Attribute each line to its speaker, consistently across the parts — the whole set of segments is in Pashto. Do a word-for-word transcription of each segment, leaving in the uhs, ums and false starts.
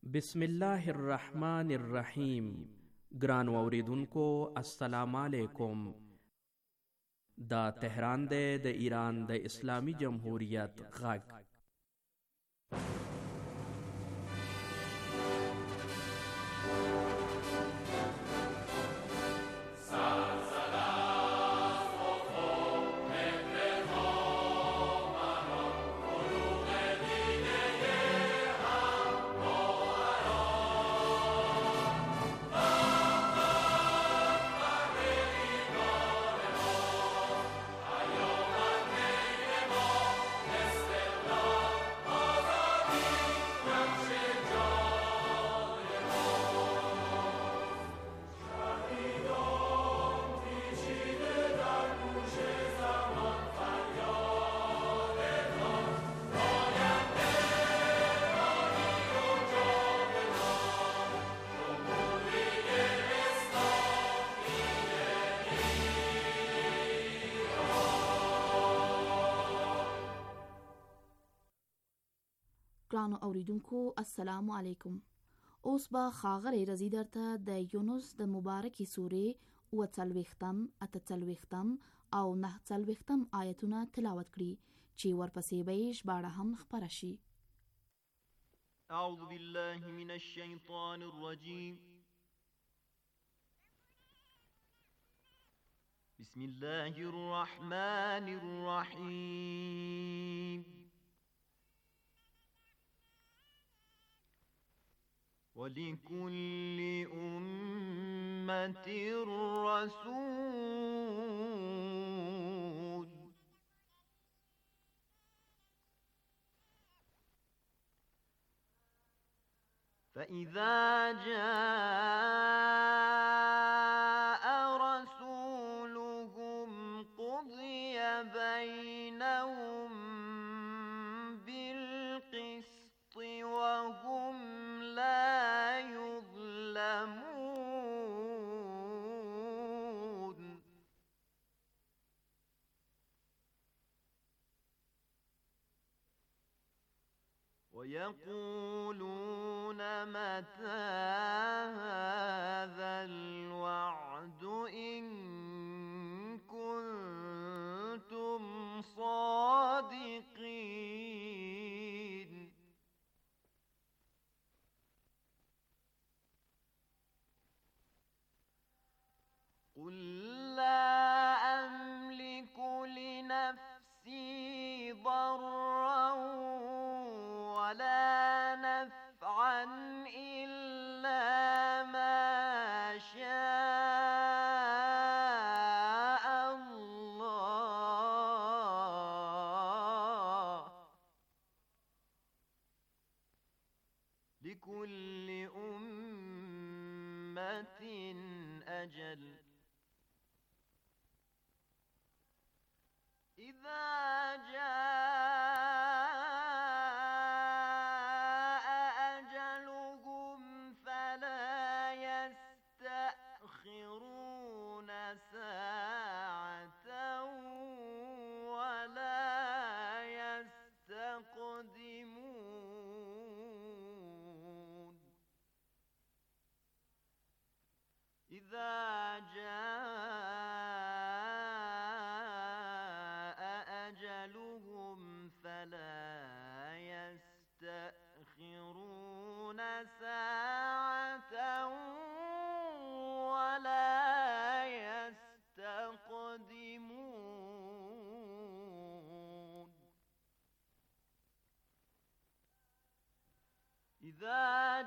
Speaker 1: بسم الله الرحمن الرحیم. ګران اوریدونکو السلام علیکم. دا تهران دی د ایران د اسلامی جمهوریت غږ.
Speaker 2: ګرانو اوریدونکو السلام علیکم. اوس به ښاغلی رضی درته د یونس د مبارکې سورې اووه څلوېښتم، اته څلوېښتم او نهه څلوېښتم آیتونه تلاوت کړي چې ورپسې به یې ژباړه هم خپره شي.
Speaker 3: اعوذ بالله من الشیطان الرجیم. بسم الله الرحمن الرحیم. وَلِكُلِّ أُمَّةٍ رَّسُولٌ فَإِذَا جَاءَ رَسُولُهُمْ قُضِيَ بَيْنَهُم بِالْقِسْطِ وَهُمْ لا يظلمون. ويقولون متى هذا الوعد إن كنتم صادقين. قل لا أملك لنفسي ضرا ولا نفعا إلا ما شاء الله. لكل أمة أجل. إذا جاء أجلهم فلا يستأخرون ساعة ولا يستقدمون. إذا جاء أجلهم فلا يستأخرون ساعة ولا يستقدمون. إذا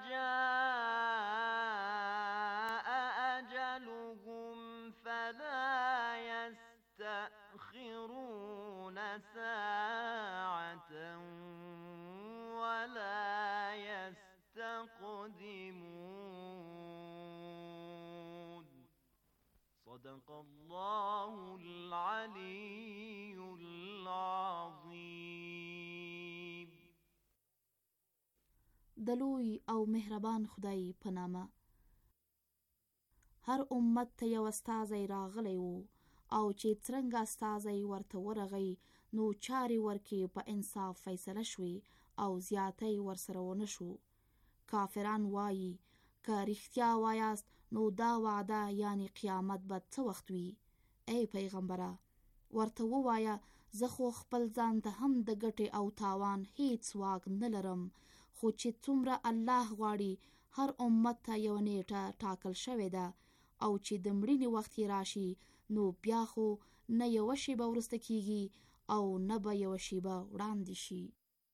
Speaker 3: جاء أجلهم فلا يستأخرون ساعة ولا يستقدمون. صدق الله العلي العظيم.
Speaker 2: د لوی او مهربان خدای په نامه. هر امت ته یو استازی راغلی و او چې څرنګه استازی ورته ورغی نو چارې ورکې په انصاف فیصله شوې او زیاتی ورسره ونه شو. کافران وایي که رښتیا وایاست نو دا وعده یعنی قیامت به څه وخت وي؟ ای پیغمبره ورته ووایه زه خو خپل ځان ته هم د ګټې او تاوان هیڅ واک نه لرم، خو چې څومره الله غواړي هر امت ته یو نیټه ټاکل شوې ده او چې د مړینې وخت یې راشي نو بیا خو نه یوه شیبه وروسته کیږي او نه به یوه شیبه وړاندې شي.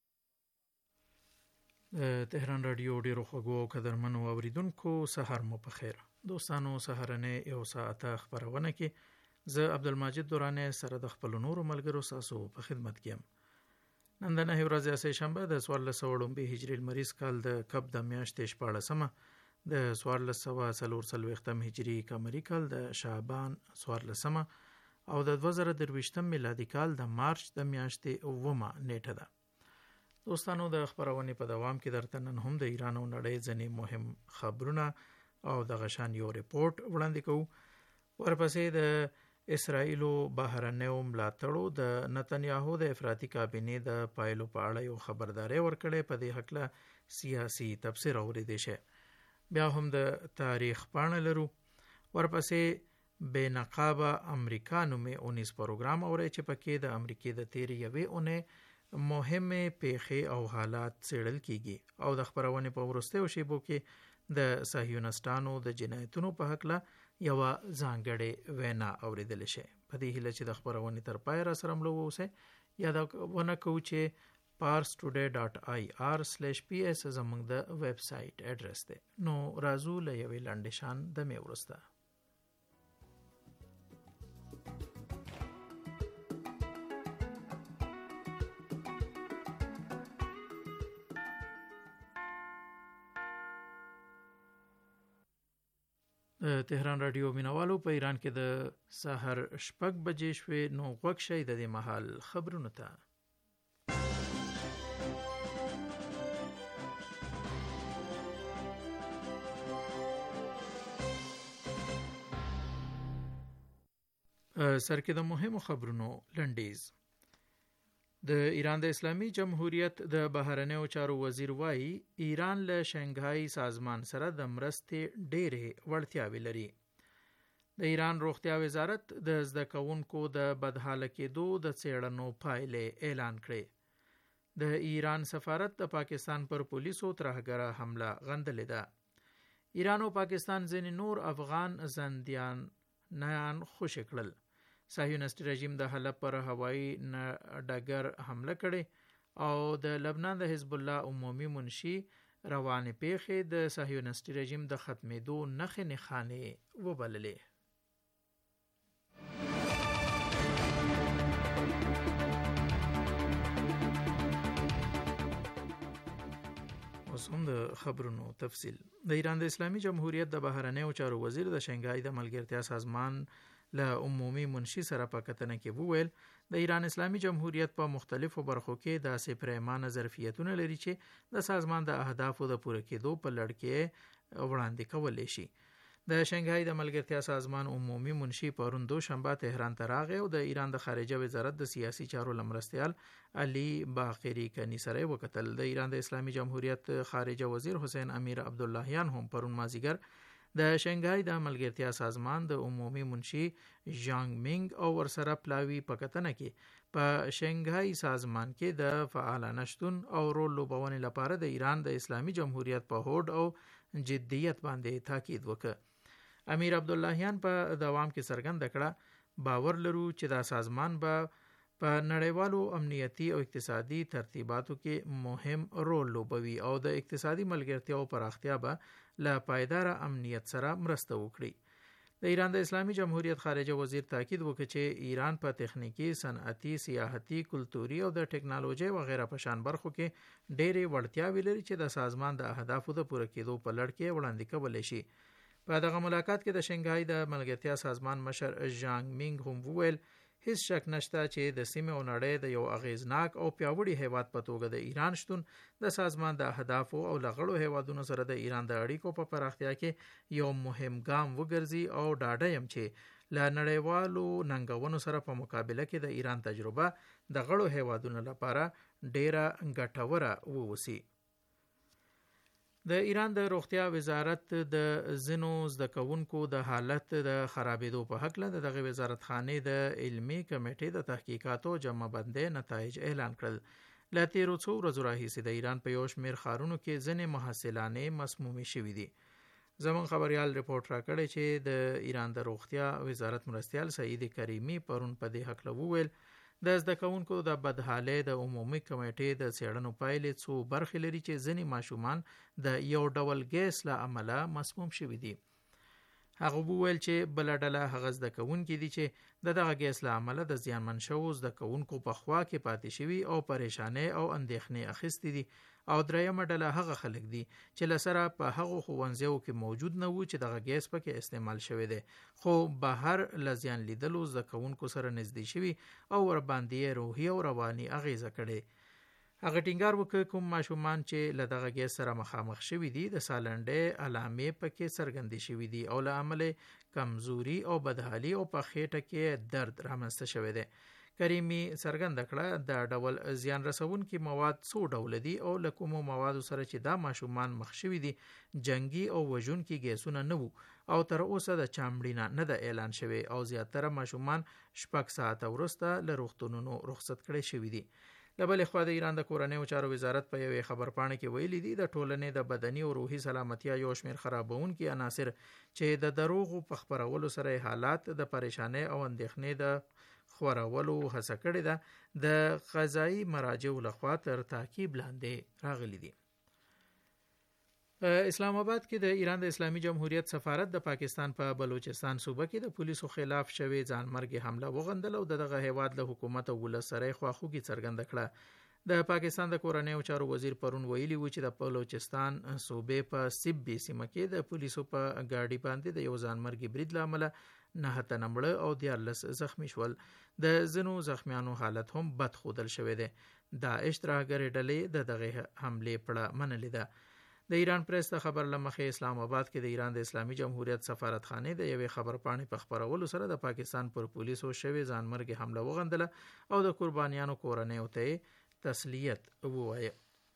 Speaker 4: تهران رادیو ډیرو خوږو او قدرمنو اوریدونکو سحر مو په خیر. دوستانو سحرنه یو ساعته خبرونه کې زه عبدالمجید دورانه سره د خپل نورو ملګرو ساسو په خدمت کې یم. نن د نهه ورځې سه شنبه د څوارلس سوه لومبي هجري لمریز کال د کب د میاشتې شپاړسمه د څوارلس سوه څلور څلوېښتم هجري قمري کال د شعبان څوارلسمه او د دوه زره درویشتم میلادي کال د مارچ د میاشتې اوومه نیټه ده. دوستانو د خبرونې په دوام کې درته نن هم د ایران او نړۍ ځینې مهم خبرونه او د غشان یو ریپورت وړاندې کوو. ورپسې د اسرائیلو بهرنیو ملاتړو د نتنیاهو د افراطي کابینې د پایلو په اړه یو خبرداری ورکړی، په دې هکله سیاسي تفسیر اورېدی شي. بیا هم د تاریخ پاڼه لرو. ورپسې بې نقابه امریکا نومې اونیز پروګرام اورئ چې پکې د امریکې د تیرې یوې اونۍ مهمې پیښې او حالات څېړل کیږي او د خبرونې په وروستیو شیبو کې د صهیونیستانو د جنایتونو په هکله یوه ځانګړې وینا اورېدلی شي. په دې هیله چې د خبرونې تر پایه را سره ملو واوسئ. یادونه کوو چې پارس ټوډے ډاټ آی آر سلیش پی ایس زموږ د ویب سایټ اډرس دی. نو راځو له یوې لنډې شان دمې وروسته. تهران رادیو مینوالو، په ایران کې د سحر شپږ بجې شوې، نو غوږ شئ د دې مهال خبرونو ته. سر کې د مهمو خبرونو لنډیز. د ایران د اسلامي جمهوریت د بهرنیو چارو وزیر وایي ایران له شنګهای سازمان سره د مرستې ډېرې وړتیاوې لري. د ایران روغتیا وزارت د زده کوونکو د بدحاله کېدو د څېړنو پایلې اعلان کړې. د ایران سفارت د پاکستان پر پولیسو ترهګره حمله غندلې ده. ایران او پاکستان ځینې نور افغان زندانیان خوشي کړل. صهیونیست رژیم د حلب پر هوایي ډګر حمله کړې او د لبنان د حزب الله عمومي منشي روانې پیښې د صهیونیست رژیم د ختمېدو نښې نښانې وبللې. اوس هم د خبرونو تفصیل. د ایران د اسلامي جمهوریت د بهرنیو چارو وزیر د شنګهای د ملګرتیا سازمان له عمومي منشي سره په کتنه کې وویل د ایران اسلامي جمهوریت په مختلفو برخو کې داسې پریمانه ظرفیتونه لري چې د سازمان د اهدافو د پوره کېدو په لړ کې وړاندې کولی شي. د شنګهای د ملګرتیا سازمان عمومي منشي پرون دوشنبه تهران ته راغی او د ایران د خارجه وزارت د سیاسي چارو لمرستیال علي باقری کني سره وکتل. د ایران د اسلامي جمهوریت خارجه وزیر حسین امیر عبداللهیان هم پرون مازیګر د شنګهای د ملګرتیا سازمان د عمومي منشي ژانګ مینګ او ورسره پلاوی په کتنه کې په شنګهای سازمان کې د فعالانه شتون او رول لوبونې لپاره د ایران د اسلامي جمهوریت په هوډ او جدیت باندې تاکید وکړ. امیر عبداللهیان په دوام کې څرګنده کړه باور لرو چې دا سازمان به په نړیوالو امنیتي او اقتصادي ترتیباتو کې مهم رول لوبوي او د اقتصادي ملګرتیاو پراختیا به له پایداره امنیت سره مرسته وکړي. د ایران د اسلامي جمهوریت خارجه وزیر تاکید وکړ چې ایران په تخنیکی، صنعتي، سیاحتي، کلتوري او د ټکنالوژي وغیرہ په شان برخو کې ډېرې وړتیاوې لري چې د سازمان د اهدافو د پوره کېدو په لړ کې وړاندې کولی شي. په دغه ملاقات کې د شنګهای د ملګرتیا سازمان مشر ژانګ مینګ هم وویل هیڅ شک نشته چې د سیمې او نړۍ د یو اغیزناک او پیاوړي هیواد په توګه د ایران شتون د سازمان د اهدافو او لغړو هیوادونو سره د ایران د اړیکو په پراختیا کې یو مهم ګام وګرځي او ډاډه یم چې له نړیوالو ننګونو سره په مقابله کې د ایران تجربه د غړو هیوادونو لپاره ډیره ګټوره ووسی. د ایران د روغتیا وزارت د ځینو زده کوونکو د حالت د خرابېدو په هکله د دغه وزارت خانې د علمي کمیټې د تحقیقاتو جمع بندۍ نتایج اعلان کړل. له تیرو څو ورځو راهیسې د ایران په یو شمېر ښارونو کې ځینې محصلانې مسمومې شوي دي. زمون خبریال رپورټ راکړی چې د ایران د روغتیا وزارت مرستیال سعید کریمی پرون په دې هکله وویل د زده کوونکو د بدحالۍ د عمومي کمیټې د څېړنو پایلې څو برخې لري چې ځینې ماشومان د یو ډول ګیس له امله مسموم شوي دي. هغه وویل چې بله ډله هغه زده کوونکي دي چې د دغه ګیس له امله د زیانمن شوو زده کوونکو په خوا کې پاتې شوي او پریشانۍ او اندېښنې اخیستې دي، او درېیمه ډله هغه خلک دي چې له سره په هغو ښوونځیو کې موجود نه وو چې دغه ګیس پکې استعمال شوی دی، خو بهر له زیان لیدلو زده کوونکو سره نږدې شوي او ورباندې یې روحي او رواني اغیزه کړې. هغه ټینګار وکړ کوم ماشومان چې له دغه ګیس سره مخامخ شوي دي د سالنډۍ علامې پکې څرګندې شوي دي او له امله کمزوري او بدحالي او په خېټه کې درد رامنځته شوی دی. کریمی څرګنده کړه د ډول زیان رسونکي مواد څو ډوله دي او له کومو موادو سره چې دا ماشومان مخ شوي دي جنگي او وژونکي ګیسونه نه وو او تر اوسه د چامړي نه ده اعلان شوی او زیاتره ماشومان شپږ ساعته وروسته له روغتونونو رخصت کړي شوي دي. له بلې خوا د ایران د کورنیو چارو وزارت په یوې خبرپاڼه کې ویلي دي د ټولنې د بدني او روحي سلامتیا یو شمېر خرابونکي عناصر چې د دروغو په خپرولو سره حالات د پریشانۍ او اندېښنې د خورولو هڅه کړې ده د قضایي مراجعو لخوا تر تعقیب لاندې راغلي دي. اسلام آباد کې د ایران د اسلامي جمهوریت سفارت د پاکستان په بلوچستان صوبه کې د پولیسو خلاف شوې ځانمرګي حمله وغندل او دغه هیواد له حکومت او ولس سره خواخوږي څرګنده کړه. د پاکستان د کورنیو چارو وزیر پرون ویلي و چې د بلوچستان صوبې په سیبي سیمه کې د پولیسو په ګاډي باندې د یو ځانمرګي برید له امله نه تنه مړه او دیارلس زخمی شول. د ځینو زخمیانو حالت هم بد ښودل شوی دی. داعش ترهګرې ډلې د دغه حملې پړه منلې ده. د ایران پریس د خبر لمخې اسلام آباد کې د ایران د اسلامي جمهوریت سفارتخانې د یوې خبرپاڼې په خپرولو سره د پاکستان پر پولیسو شوې ځانمرګي حمله وغندله او د قربانیانو کورنیو ته تسلیت ووایه.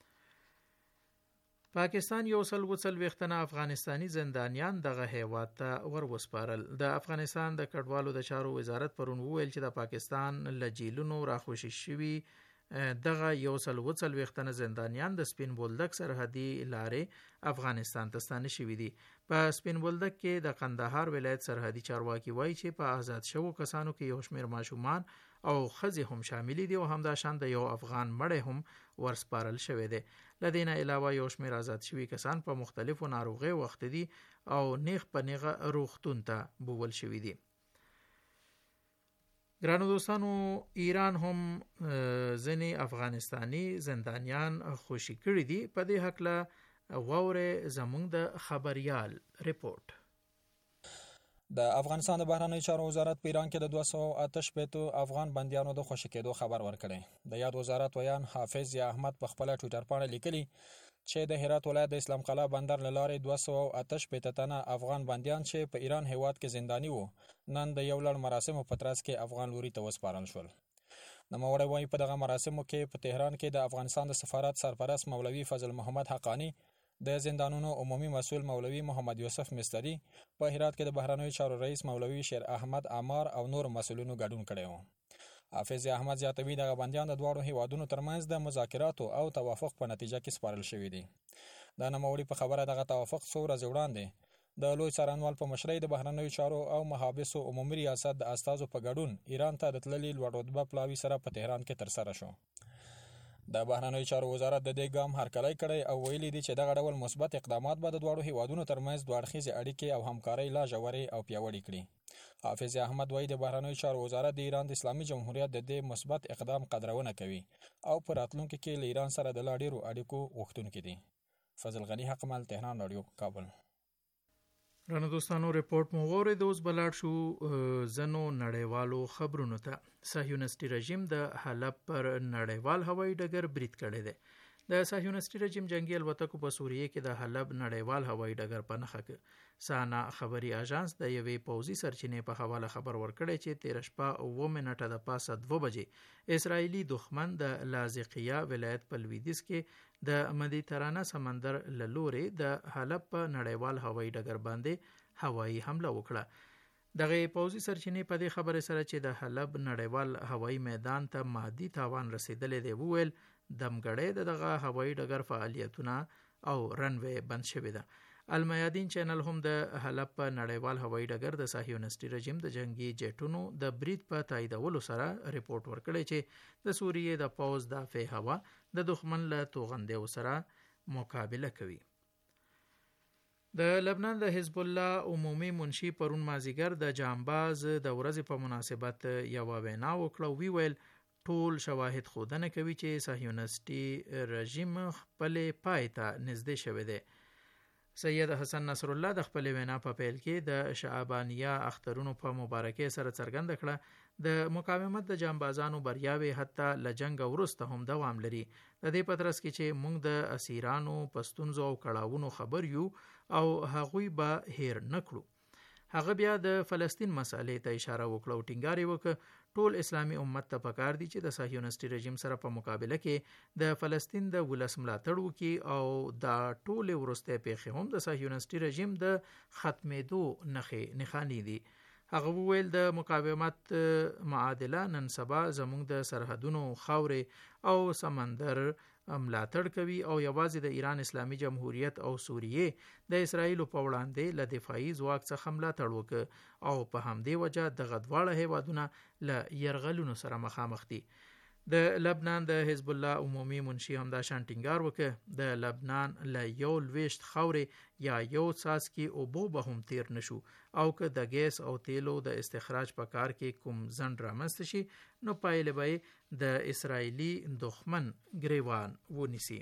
Speaker 4: پاکستان یو سل و څلوېښت افغانستاني زندانیان دغه هیواد ته ور وسپارل. د افغانستان د کډوالو د چارو وزارت پرون وویل چې د پاکستان له جیلونو راخوشي شوي دغه یو سل و څلوېښت زندانیان د سپین بولدک سرحدي لارې افغانستان ته ستانه شوي دي. په سپین بولدک کې د قندهار ولایت سرحدي چارواکي وایي چې په آزاد شوو کسانو کې یو شمېر ماشومان او ښځې هم شامل دي او همداشان د یو افغان مړی هم ورسپارل شوی دی. له دې نه علاوه یو شمېر آزاد شوي کسان په مختلفو ناروغیو وخت دي او نیغ په نیغه روغتون ته بوول شوي دي. ګرانو دوستانو، ایران هم ځینې افغانستاني زندانیان خوشي کړي دي. په دې هکله واورئ زموږ د خبریال رپورټ.
Speaker 5: د افغانستان د بهرنیو چارو وزارت په ایران کې د دوه سوه اته شپېتو افغان بندیانو د خوشي کېدو خبر ورکړی. د یاد وزارت ویان حافظ یا احمد په خپله ټویټر پاڼه لیکلي چې د هرات ولایت د اسلام قلعه بندر له لارې دوه سوه اته شپېته تنه افغان بندیان چې په ایران هیواد کې زنداني وو نن د یو لړ مراسمو په ترڅ کې افغان لوري ته وسپارل شول. نوموړی وایي په دغه مراسمو کې په تهران کې د افغانستان د سفارت سرپرست مولوي فضل محمد حقانی، د زندانونو عمومي مسؤل مولوي محمد یوسف مستری، په هرات کې د بهرنیو چارو رئیس مولوي شیر احمد عمار او نور مسؤلینو ګډون کړی و. حافظ احمد زیاتوي دغه بندیان د دواړو هیوادونو ترمنځ د مذاکراتو او توافق په نتیجه کې سپارل شوي دي. د نوموړي په خبره دغه توافق څو ورځې وړاندې د لوی څارنوال په مشرۍ د بهرنیو چارو او محابسو عمومي ریاست د استازو په ګډون ایران ته د تللي لوړ رتبه پلاوي سره په تهران کې ترسره شو. د بهرنیو چارو وزارت د دې ګام هرکلی کړی او ویلي دي چې دغه ډول مثبت اقدامات به د دواړو هیوادونو ترمنځ دوه اړخیزې اړیکې او همکارۍ لا ژورې او پیاوړې کړي. حافظ احمد وایي د بهرنیو چارو وزارت د ایران د اسلامي جمهوریت د دې مثبت اقدام قدرونه کوي او په راتلونکي کې له ایران سره د لا ډېرو اړیکو غوښتونکي دي. فضل غني حقمل، تهران رادیو، کابل.
Speaker 4: رانه دوستانو، رپورټ مو واورید. اوس بلاړ شو ځینو نړیوالو خبرونو ته. صهیونیستي رژیم د حلب پر نړیوال هوایي ډګر برید کړی دی. د صهیونیستي رژیم جنگي الوتکو په سوریه کې د حلب نړیوال هوایي ډګر په نښه کې سانا خبري اژانس د یوې پوځي سرچینې په حواله خبر ورکړی چې تیر شپه اوه منټه د پاسه دوه بجې اسرایلی دښمن د لاذقیه ولایت په لویدیځ کې د مدیترانه سمندر له لورې د حلب په نړیوال هوایي ډګر باندې هوایي حمله وکړه. دغه پوځي سرچینې په دې خبره سره چې د حلب نړیوال هوایي میدان ته مادي تاوان رسیدلی دی وویل دمګړی د دغه هوایي ډګر فعالیتونه او رنوی بند شوی ده. المیادین چینل هم د حلب په نړیوال هوایي ډګر د صهیونیستي رژیم د جنگي جیټونو د برید په تاییدولو سره ریپورت ورکړی چې د سوریې د پوځ دافع هوا د دښمن له توغندیو سره مقابله کوي. د لبنان د حزب الله عمومي منشي پرون مازیګر د جانباز د ورځې په مناسبت یو وینا وکړه. وی ویل ټول شواهد ښودنه کوي چې صهیونیستي رژیم خپل پای ته نږدې شوی دی. سید حسن نصر الله د خپل وینا په پیل کې د شعبانیه اخترونو په مبارکۍ سره څرګنده کړه د مقاومت د جانبازانو بریاوې حتی له جنګ وروسته هم دوام لري. د دې په ترڅ کې چې موږ د اسیرانو په ستونزو او کړاوونو خبر یو او هغوی به هیر نکړو. هغه بیا د فلسطین مسالې ته اشاره وکړه او ټینګار یې وکړ ټول اسلامي امت ته پکار دي چې د صهیونیستي رژیم سره په مقابله کې د فلسطین د ولس ملاتړ وکړي او دا ټول ورسته پیښې هم د صهیونیستي رژیم د ختمېدو نښې نښانې دي. هغه وویل د مقاومت معادله نن سبا زموږ د سرحدونو خاورې او سمندر ملاتړ کوي او یوازې د ایران اسلامي جمهوریت او سوریې د اسرایلو په وړاندې له دفاعي ځواک څخه ملاتړ وکړ او په همدې وجه دغه دواړه هیوادونه له یرغلونو سره مخامخ دي. د لبنان د حزب الله عمومي منشي هم دا شان ټینګار وکړ د لبنان له یو لويشت خاورې یا یو څاڅکي اوبو به هم تیر نشو او که د ګیس او تیلو د استخراج په کار کې کوم ځنډ رامنځته شي نو پایله به د اسرایلی دښمن گریوان ونیسي.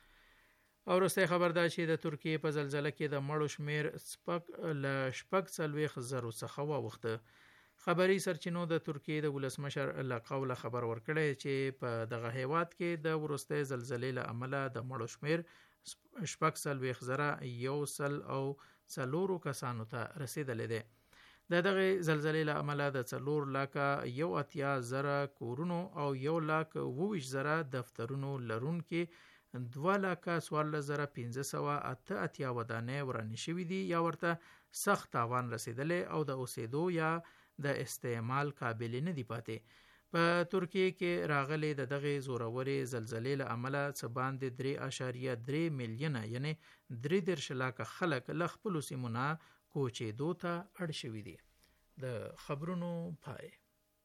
Speaker 4: او وروستی خبر دا چې د ترکیې په زلزلې کې د مړو شمیر سپک ل شپږ څلوېښت زرو څخه واوښته. خبري سرچینو د ترکیې د ولسمشر له قوله خبر ورکړی چې په دغه هیواد کې د وروستۍ زلزلې له امله د مړو شمیر شپږ څلوېښت زره یو سل او څلورو کسانو ته رسیدلی دی. د دغه زلزلې له امله د څلور لاکه یو اتیا زره کورونو او یو لاک اووه ویشت زره دفترونو لرونکي دوه لاکه څوارلس زره پنځه سوه اته اتیا ودانۍ ورانې شوي دي یا ورته سخت تاوان رسیدلی او د اوسېدو یا د استعمال قابل نه دی پاتې. په ترکیې کې راغلي د دغه زورورې زلزلې له امله څه باندې درې اعشاریه درې میلیونه یعنی درې دېرش لاکه خلک له خپلو سیمو نه کوچېدو ته اړ شوي دي. د خبرونو پای.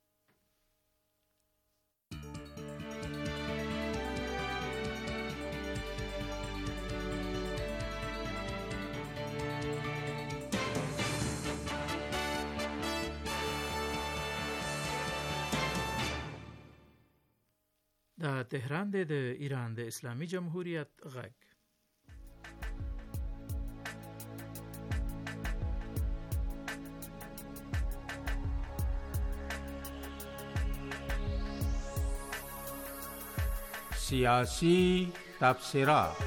Speaker 4: دا تهران دی د ایران د اسلامي جمهوریت غږ.
Speaker 6: سیاسی تبصرات.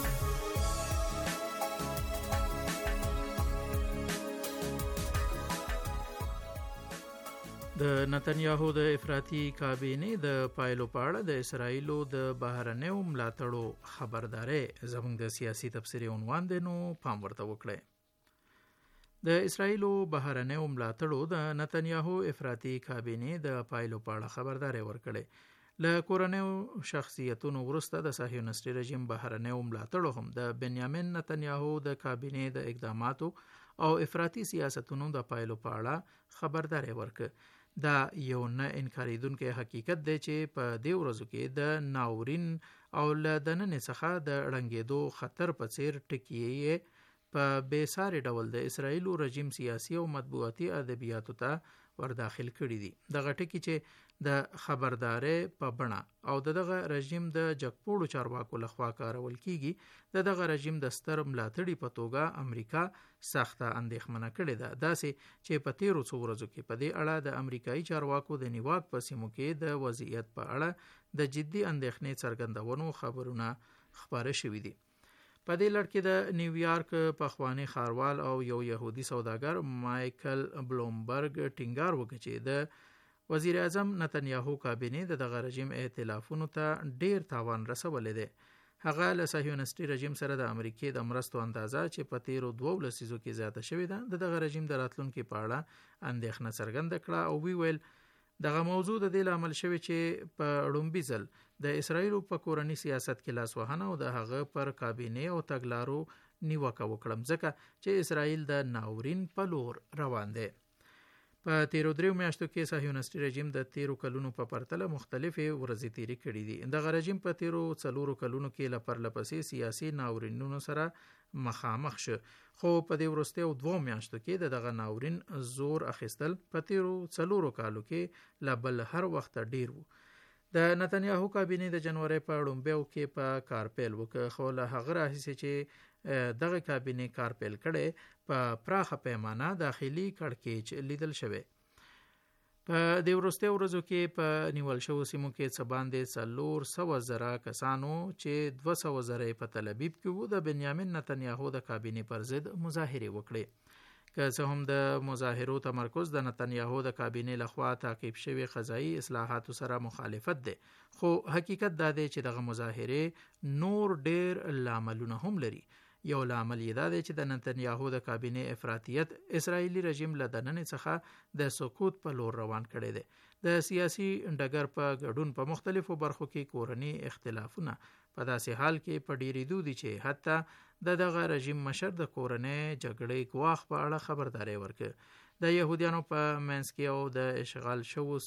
Speaker 4: د نتنیاهو د افراطي کابینې د پایلو په اړه د اسرایلو د بهرنیو ملاتړو خبرداري زموږ د سیاسي تبصرې عنوان دی، نو پام ورته وکړئ. د اسرایلو بهرنیو ملاتړو د نتنیاهو افراطي کابینې د پایلو په اړه خبرداري ورکړې. له کورنیو شخصیتونو وروسته د صهیونیستي رژیم بهرنیو ملاتړو هم د بنیامین نتنیاهو د کابینې د اقداماتو او افراطي سیاستونو د پایلو په اړه خبرداري ورکړه. دا یو نه انکاریدونکی حقیقت دی چې په دې ورځو کې د ناورین او له دننه څخه د ړنګېدو خطر په څیر ټکیې په بې ساري ډول د اسرایلو رژیم سیاسي او مطبوعاتي ادبیاتو ته ورداخل کړي دي. دغه ټکي چې د خبرداري په بڼه او دغه رژیم د جګپوړو چارواکو لخوا کارول کیږي د دغه رژیم د ستر ملاتړي په توګه امریکا سخته اندېښمنه کړې ده. داسې چې په تیرو څو ورځو کې په دې اړه د امریکایي چارواکو د نیواک په سیمو کې د وضعیت په اړه د جدي اندېښنې څرګندونو خبرونه خبره شوې دي. په دې لړ کې د نیویارک پخوانی ښاروال او یو يهودي سوداګر مایکل بلومبرګ ټینګار وکړ چې د وزیر اعظم نتنیاهو کابینه د دغه رژیم ائتلافونو ته ډیر تاوان رسولی دی. هغه له صهیونیستي رژیم سره د امریکای د مرستو اندازه چې په تیرو دوه لسیزو کې زیاته شوې ده د دغه رژیم د راتلونکو په اړه اندېښنه څرګنده کړه او وی ویل دغه موضوع د دې لامل شوی چې په لومړي ځل د اسرایل په کورنی سیاست کې لاسوهنه او د هغه پر کابینه او تګلارو نیوکه وکړم ځکه چې اسرایل د ناورین په لور روان دی. په تیرو دریو میاشتو کې صهیونیستي رژیم د تیرو کلونو په پرتله مختلفې ورځې تیرې کړې دي. دغه رژیم په تیرو څلورو کلونو کې له پرلپسې سیاسي ناورینونو سره مخامخ شو خو په دې وروستیو دوه میاشتو کې د دغه ناورین زور اخیستل په تیرو څلورو کالو کې لا بل هر وخت ډیر وو. د نتنیاهو کابینه د جنوري په لومړیو کې په کار پیل وکړ خو له هغه راهیسې چې دغه کابینه کار پیل کړي په پراخه پیمانه داخلي کړکېچ لیدل شوی. په دې وروستیو ورځو کې په نیول شوو سیمو کې څه باندې څلور سوه زره کسانو چې دوه سوه زره په تل ابیب کې وو د بنیامین نتنیاهو د کابینې پر ضد مظاهرې وکړې. که څه هم د مظاهرو تمرکز د نتنیاهو د کابینې لخوا تعقیب شوی قضایي اصلاحاتو سره مخالفت دی خو حقیقت دا دی چې دغه مظاهرې نور ډیر لاملونه هم لري. یو لامل یې دا دی چې د نتنیاهو د کابینې افراطیت اسرایلی رژیم له دننه څخه د سقوط په لور روان کړی دی. د سیاسي ډګر په ګډون په مختلفو برخو کې کورنی اختلافونه په داسې حال کې په ډیریدو دي چې حتی د دغه رژیم مشر د کورنۍ جګړې ګواښ په اړه خبرداري ورکړه. د يهوديانو په منځ کې او د اشغال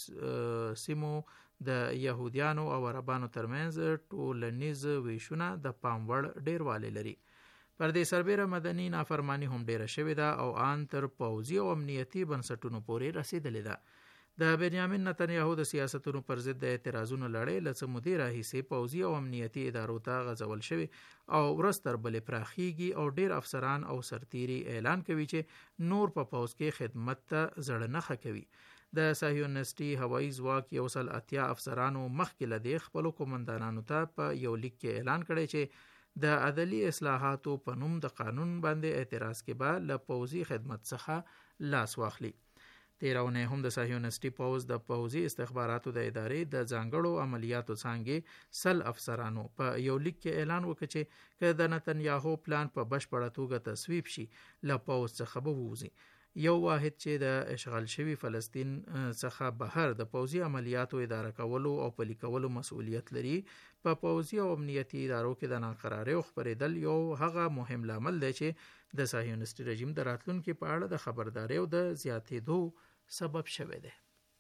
Speaker 4: شوو سیمو د يهوديانو او عربانو ترمنځ ټولنیز ویشونه د پام وړ ډیروالی لري. پر دې سربېره مدني نافرمانی هم ډیره شوې ده او ان تر پوځي او امنیتي بنسټونو پورې رسیدلې ده. د بنیامین نتنیاهو د سیاستونو پر ضد د اعتراضونو لړۍ له څه مودې راهیسې پوځي او امنیتي ادارو ته غځول شوي او ورځ تر بلې پراخیږي او ډیر افسران او سرتیري اعلان کوي چې نور په پوځ کې خدمت ته زړه نښه کوي. د صهیونیستي هوایي ځواک یو سل اتیا افسرانو مخکې له دې خپلو قومندانانو ته په یو لیک کې اعلان کړی چې د عدلي اصلاحاتو په نوم د قانون باندې اعتراض کې به له پوځي خدمت څخه لاس واخلي. تیرونه هم د صهیونیستي پوځ د پوځي استخباراتو د ادارې د ځانګړو عملیاتو څانګې سل افسرانو په یو لیک کې اعلان وکړ چې که د نتنیاهو پلان په بشپړه توګه تصویب شي له پوځ څخه به ووځي. یو واحد چې د اشغال شوی فلسطین څخه بهر د پوځي عملیاتو اداره کولو او پلي کولو مسؤلیت لري په پوځي او امنیتي ادارو کې د ناقرارۍ خبرېدل یو هغه مهم لامل دی چې د صهیونیستي رژیم د راتلونکو په اړه د خبرداري او د زیاتېدو سبب شوی دی.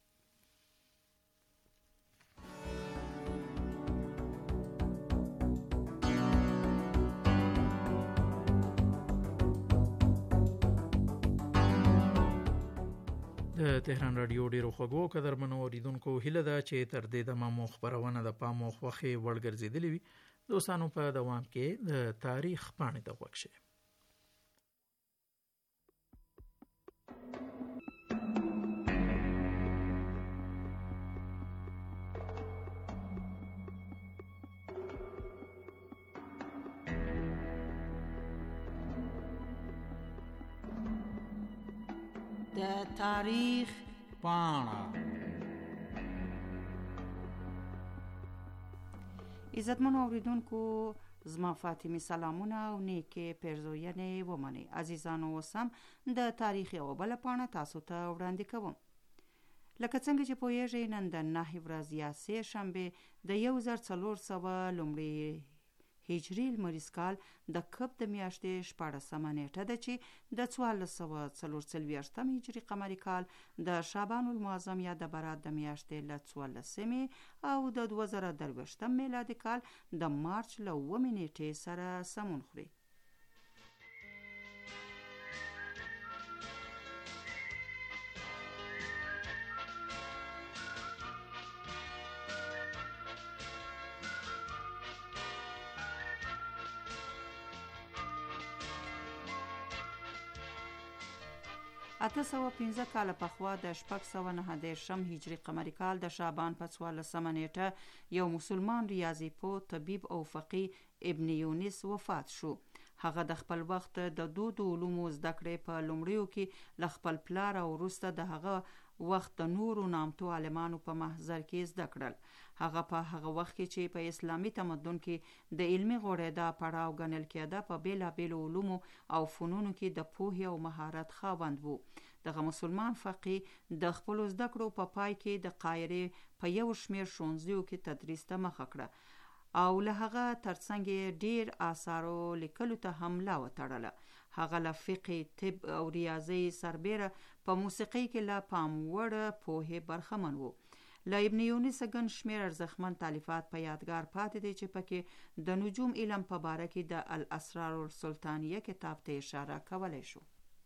Speaker 4: د تهران رادیو ډیرو خوږو قدرمنو اوریدونکو هیله ده چې تر دې دمه مو خبرونه د پام او خوښې وړ ګرځېدلې وي. دوستانو په دوام کې د تاریخ پاڼې ته غوږ شئ.
Speaker 7: د تاریخ پاڼه. عزتمنو اوریدونکو زما فاطمه سلامونه او نیکه پیرزوینې ومني. عزیزانو وسم د تاریخ یو بل پاڼه تاسو ته وړاندې کوم. لکه څنګه چې پوهیږئ نن د نهه ورځ یا سه شنبه د یو زر څلور سوه لومړي هجري لمریز کال د کب د میاشتې شپاړسمه نیټه ده چې د څوارلس سوه څلور څلوېښتم هجري قمري کال د شعبان المعظم یا د برات د میاشتې له څوارلسمې او د دوه زره درویشتم میلادي کال د مارچ له اوومې نیټې سره سمون خوري. اته سوه پنځه کاله پخوا د شپږ سوه نهه دېرشم هجري قمري کال د شعبان په څوارلسمه نیټه یو مسلمان ریاضي پوه طبیب او فقيه ابن یونس وفات شو. هغه د خپل وخت د دود علومو زده کړې په لومړیو کې له خپل پلار او وروسته د هغه وخت د نورو نامتو عالمانو په محضر کې زده کړل. هغه په هغه وخت کې چې په اسلامي تمدن کې د علمي غوړېدا پړاو ګڼل کېده په بېلابېلو علومو او فنونو کې د پوهې او مهارت خاوند و. دغه مسلمان فقيه د خپلو زده کړو په پای کې د قاهرې په یو شمېر ښوونځیو کې تدریس ته مخه کړه او له هغه ترڅنګ ډیر آثارو لیکلو ته هم لا وتړله. هغه له فقه، طب او ریاضي سربیره په موسیقۍ کې له پام وړ پوهې برخمن و. له ابن یونس ګڼ شمېر ارزښتمن تالیفات په یادګار پاتې دي چې پکې د نجوم علم په باره کې د الاسرار السلطانیه کتاب ته اشاره کولی شو.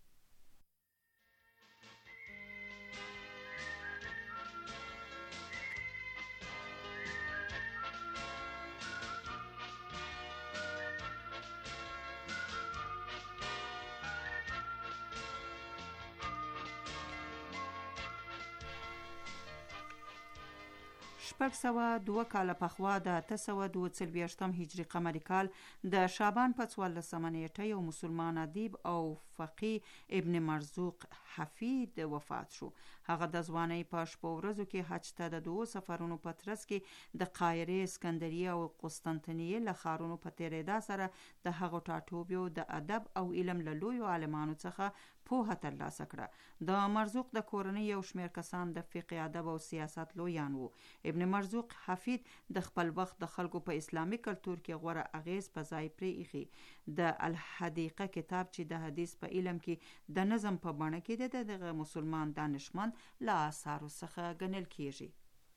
Speaker 7: شپږ سوه دوه کاله پخوا د اته سوه دوه څلوېښتم هجري قمري کال د شعبان په څوارلسمه نیټه یو مسلمان ادیب او فقيه ابن مرزوق حفید وفات شو. هغه د ځوانۍ په شپو ورځو کې حج ته د دوو سفرونو په ترڅ کې د قاهرې، اسکندریه او قسطنطنیې له ښارونو په تېرېدا سره د هغو ټاټوبیو د ادب او علم له لویو عالمانو څخه پوهه ترلاسه کړه. د مرزوق د کورنۍ یو شمېر کسان د فقه، ادب او سیاست لویان وو. ابن مرزوق حفید د خپل وخت د خلکو په اسلامي کلتور کې غوره اغیز په ځای پرې ایښی. د الحدیقه کتاب چې د حدیث په علم کې د نظم په بڼه کې د دغه مسلمان دانشمند له آثارو څخه ګڼل کیږي.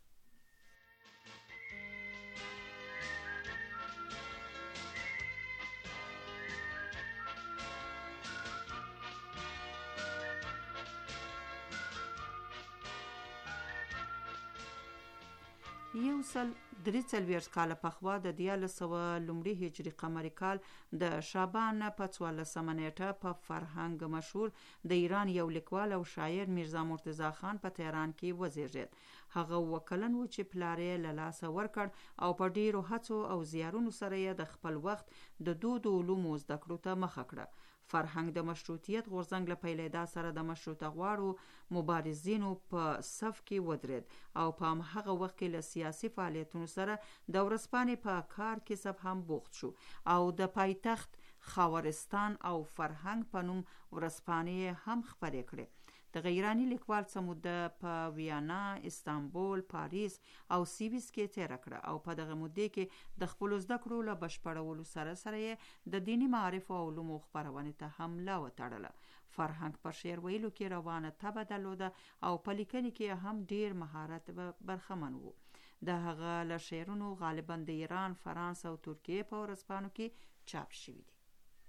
Speaker 7: یو سل درې څلوېښت کاله پخوا د دیارلس سوه لومړي هجري قمري کال د شعبان په څوارلسمه نیټه په فرهنګ مشهور د ایران یو لیکوال او شاعر میرزا مرتضی خان په تهران کې وزیږید. هغه اووه کلن و چې پلار یې له لاسه ورکړ او په ډیرو هڅو او زیارونو سره یې د خپل وخت د دود علومو زده کړو ته مخه کړه. فرهنګ د مشروطیت غورځنګ له پیلېدا سره د مشروطه غواړو مبارزینو په صف کې ودرېد او په هماغه وخت کې له سیاسي فعالیتونو سره د ورځپاڼې په کار کسب هم بوخت شو او د پایتخت خاورستان او فرهنګ په نوم ورځپاڼې هم خپرې کړې. د ایراني لیکوال څه موده په ویانا، استانبول، پاریس او سویس کې تېره کړه او په دغه موده کې د خپلو زده کړو له بشپړولو سره سره یې د دیني معارف او علومو خپرونې ته هم لا وتړله. فرهنګ په شعر ویلو کې روانه طبع درلوده او په لیکنې کې هم ډیر مهارت برخمن و. د هغه له شعرونو غالبا د ایران، فرانس او ترکیې په ورځپاڼو کې چاپ شوي دي.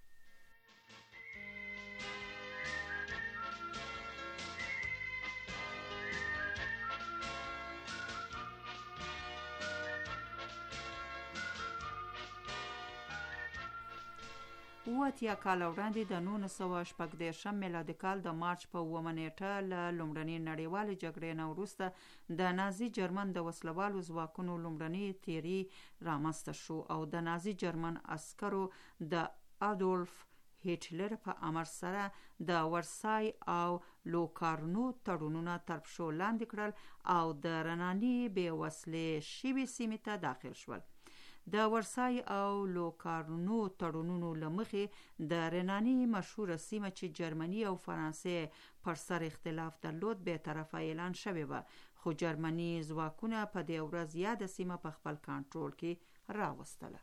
Speaker 7: اووه اتیا کاله وړاندې د نولس سوه شپږ دېرشم میلادي کال د مارچ په اوومه نیټه له لومړنۍ نړیوالې جګړې نه وروسته د نازي جرمن د وسلوالو ځواکونو لومړنۍ تیری رامنځته شو او د نازي جرمن عسکرو د اډولف هیټلر په امر سره د ورسای او لوکارنو تړونونه تر پښو لاندې کړل او د رناني بې وسلې شوي سیمې ته داخل شول. د ورسای او لوکارنو تړونونو له مخې د رناني مشهوره سیمه چې جرمني او فرانسې پر سر اختلاف درلود بې طرفه اعلان شوې وه، خو جرمني ځواکونه په دې ورځ یاده سیمه په خپل کنټرول کې راوستله.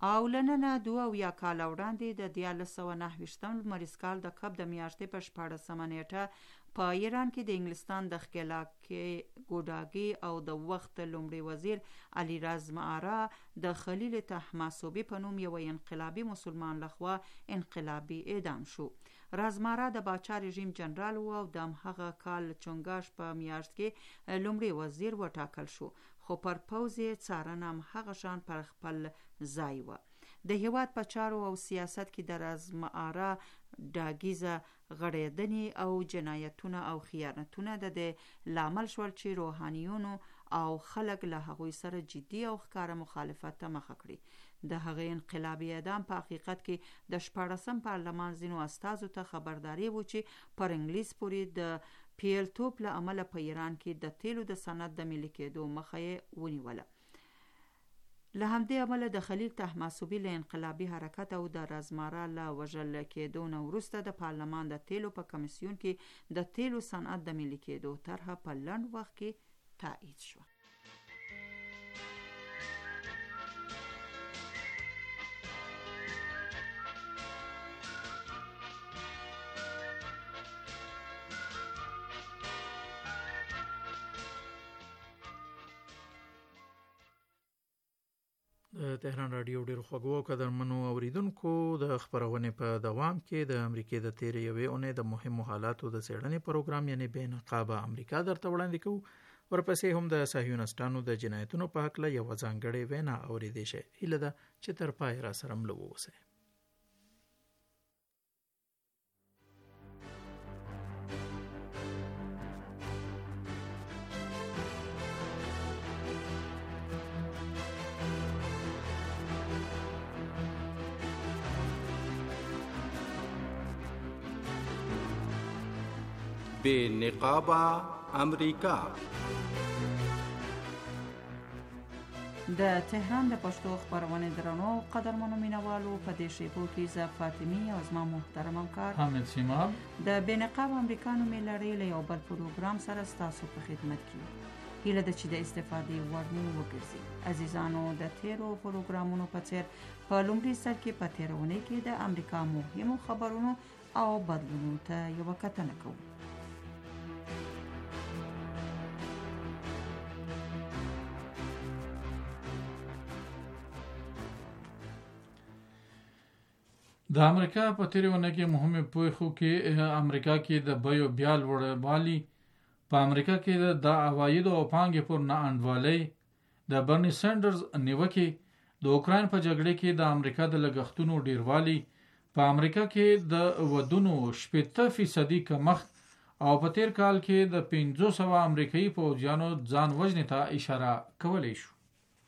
Speaker 7: او لننه دوه اویا کاله وړاندې د دیارلس سوه نهه ویشتم لمریز کال د کب د میاشتې په شپاړسمه نیټه په ایران کې د انګلستان د ښکېلاکي ګوډاګي او د وخت لومړي وزیر علیرضا معارا د خلیل طهماسبي په نوم یو انقلابي مسلمان لخوا انقلابي اعدام شو. رازمارا د باچا رژیم جنرال و او د همغه کال چونګاش په میاشت کې لومړي وزیر وټاکل شو، خو پر پوځ یې څارنه هم هغه شان پر خپل ځای و. د هیواد په چارو او سیاست کې د رازمارا ډاګیزه غړېدنې او جنایتونه او خیانتونه د دې لامل شول چې روحانیونو او خلک له هغوی سره جدي او ښکاره مخالفت ته مخه کړي. د هغه انقلابي اعدام په حقیقت کې د شپاړسم پارلمان ځینو استازو ته خبرداری و چې پر انګلیس پورې د پیلتوب له امله په ایران کې د تیلو د صنعت د ملي کېدو مخه یې ونیوله. له همدې امله د خلیل طهماسبي له انقلابي حرکت او د رازمارا له وژل کېدو نه وروسته د پارلمان د تیلو په کمیسیون کې د تیلو صنعت د ملي کېدو طرحه په لنډ وخت کې تایید شوه.
Speaker 4: د تهران رادیو ډیرو خوږو قدرمنو اوریدونکو د خبرونې په دوام کې د امریکای د تیرې یوې اونۍ د مهمو حالاتو د څېړنې پروګرام یعنی بې نقابه امریکا درته وړاندې کوو. ورپسې هم د صهیونیستانو د جنایتونو په هکله یوه ځانګړې وینا اوریدی شي. هیله ده چې تر پای را سره مله واوسئ.
Speaker 6: بے نقابه امریکا.
Speaker 7: د تهران د پښتو خبرونه درنو قدرمنو مینوالو په دې شیبو کې ز فاطمی او زما محترم همکار
Speaker 4: حامد سیماب
Speaker 7: د بې نقابه امریکا نومې لړۍ له یو بل پروګرام سره ستاسو په خدمت کې. هیله ده چې د استفادې وړ مو وګرځي. عزیزانو، د تیرو پروګرامونو په څیر په لومړي سر کې په تیرونې کې د امریکا مهمو خبرونو او بدلونونو ته یو کتنه کوو.
Speaker 8: د امریکا په تیرونه کې مهمه پوښښو کې امریکا کې د بیو بیا لوړوالی، په امریکا کې د عواید او پانګې پر نه انډوالۍ، د برني سینډرز نیوکه، د اوکراین په جګړه کې د امریکا د لګښتونو ډیروالی، په امریکا کې د ودونو شپږ فیصدي کمښت او په تیر کال کې د پنځه سوه امریکایي پوځیانو ځان وژنې ته اشاره کولی شو.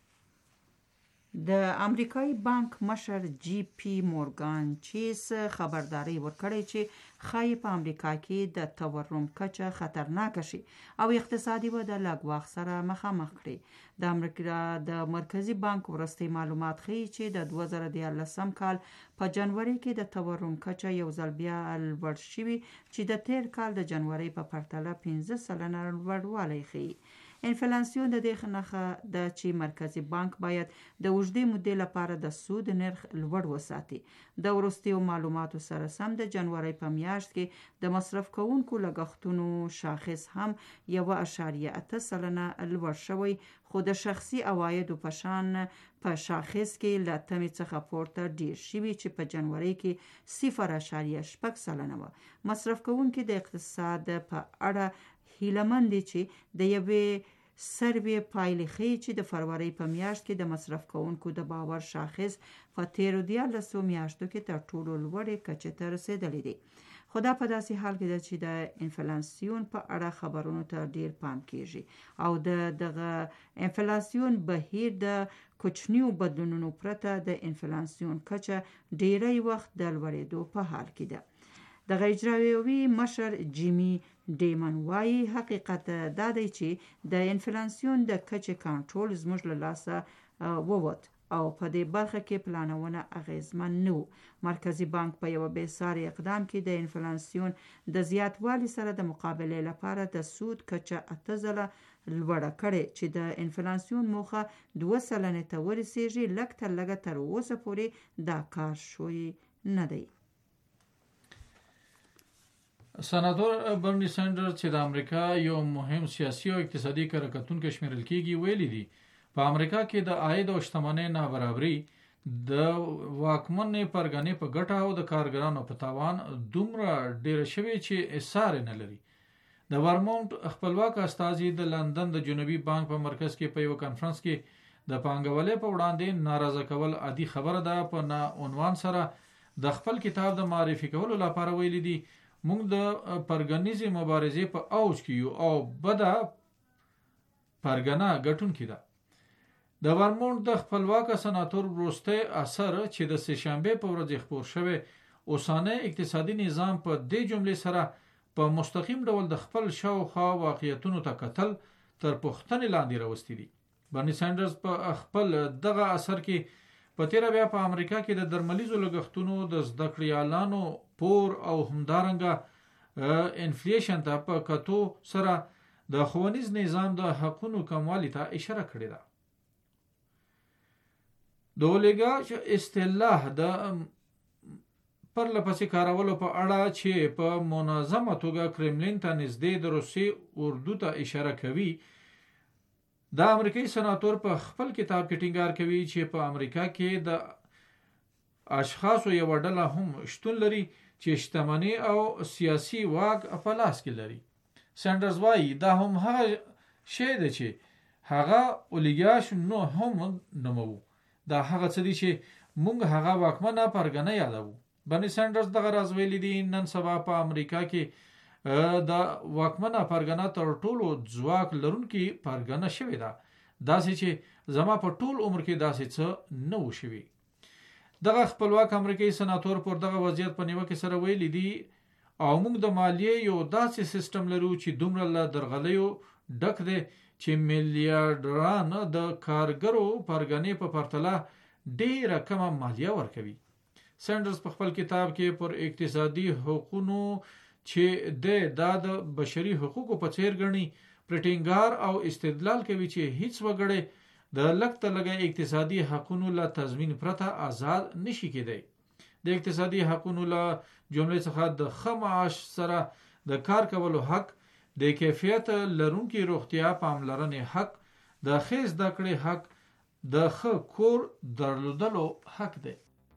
Speaker 7: د امریکایي بانک مشر جی پی مورګان چیس خبرداري ورکړې چې ښایي په امریکا کې د تورم کچه خطرناک شي او اقتصادي وده له ګواښ سره مخامخ کړي. د امریکا د مرکزی بانک وروستي معلومات ښیي چې د دوه زره دیارلسم کال په جنوري کې د تورم کچه یو ځل بیا لوړ شوی چې د تیر کال د جنوري په پرتله پنځه سلنه لوړوالی ښیي. انفلاسیون د دې نښه ده چې مرکزی بانک باید د اوږدې مودې لپاره د سود نرخ لوړ وساتي. د وروستیو معلوماتو سره سم د جنوري په میاشت کې د مصرف کوونکو لګښتونو شاخص هم یو اعشاریه اته سلنه لوړ شوی، خو د شخصي عوایدو په شان په شاخص کې له تمې څخه پورته ډیر شوی چې په جنوري کې صفر اعشاریه شپږ سلنه و. مصرف کوونکي د اقتصاد په اړه هیلهمند دي چې د یوې سروې پایلې ښیي چې د فروری په میاشت کې د مصرف کوونکو د باور شاخص په تیرو دیارلسو میاشتو کې تر ټولو لوړې کچې ته رسیدلی دی. خو دا په داسې حال کې ده چې د انفلاسیون په اړه خبرونو ته ډیر پام کیږي او د دغه انفلاسیون بهیر د کوچنیو بدلونونو پرته د انفلاسیون کچه ډیری وخت د لوړېدو په حال کې ده. د اجرایوي مشر جیمی ډیمن وايي حقیقت دا دی چې د انفلاسیون د کچې کنټرول زموږ له لاسه ووت او په دې برخه کې پلانونه اغیزمن نه وو. مرکزی بانک په یو بې ساري اقدام کې د انفلاسیون د زیاتوالي سره د مقابلې لپاره د سود کچه اته ځله لوړه کړې چې د انفلاسیون موخه دوه سلنې ته ورسیږي. لږ تر لږه تر اوسه پورې دا کار شوی نه دی.
Speaker 8: سناتور برني سانډرز چې د امریکا یو مهم سیاسي او اقتصادي کارکتونکو شمیرل کیږي ویلي دي په امریکا کې د عاید او شتمنۍ نابرابري د واکمنې پرګنې په ګټه او د کارګرانو په تاوان دومره ډیره شوې چې اثر نه لري. د ورمونټ خپلواک استازي د لندن د جنوبي بانک په مرکز کې په یو کانفرنس کې د پانګوالۍ په وړاندې ناراضه کول عادي خبره ده. په نا عنوان سره د خپل کتاب د معرفي کولو لپاره ویلي دي موږ د پرګنیزې مبارزې په اوج کې یو او بده پرګنه ګټونکې ده. د ورمونټ د خپلواک سناتور وروستی اثر چې د سهشنبه په ورځ خپور شوی اوسانه اقتصادي نظام په دې جملې سره په مستقیم ډول د خپل شاوخوا واقعیتونو ته کتل تر پوښتنې لاندې راوستي دي. برني سانډرز په خپل دغه اثر کې په تیره بیا په امریکا کې د درملیزو لګښتونو د زده کړیالانو پور او همدارنګه انفلیشن ته په کتو سره د ښوونیز نظام د حقونو کموالي ته اشاره کړې ده. د اولیګارش اصطلاح د پرلپسې کارولو په اړه چې په منظمه توګه کرملین ته نږدې د روسي اردو ته اشاره کوي. د امریکایي سناتور په خپل کتاب کې ټینګار کوي چې په امریکا کې د اشخاصو یو ډله هم شتون لري چې شتمنۍ او سیاسي واک په لاس کې لري. سانډرز وایي دا هم هغه شی دی چې هغه اولیګارش نو هم نومو. دا هغه څه دي چې موږ هغه واکمنه پرګنه یادوو. برني سانډرز دغه راز ویلي دي نن سبا په امریکا کې د واکمنه پرګنه تر ټولو ځواک لرونکي پرګنه شوې ده. داسې چې زما په ټول عمر کې داسې څه نه و شوي. دغه خپلواک امریکایي سناتور پر دغه وضعیت په نیوکه سره ویلي دي او موږ د مالیې یو داسې سیستم لرو چې دومره له درغلیو ډک دی چې میلیارډران د کارګرو پرګنې په پرتله ډیره کمه مالیه ورکوي. سانډرز په خپل کتاب کې پر اقتصادي حقوقو چې د د بشري حقوقو په څیر ګڼي پرټینګار او استدلال کوي چې هیڅ وګړی د لږ تر لږه اقتصادي حقوقو له تضمین پرته آزاد نشي کېدی. د اقتصادي حقوقو له جملې څخه د ښه معاش سره د کار کولو حق، د کیفیت لرونکي روغتیا پاملرنې حق، د ښې زده کړې حق، د ښه کور درلودلو حق دی.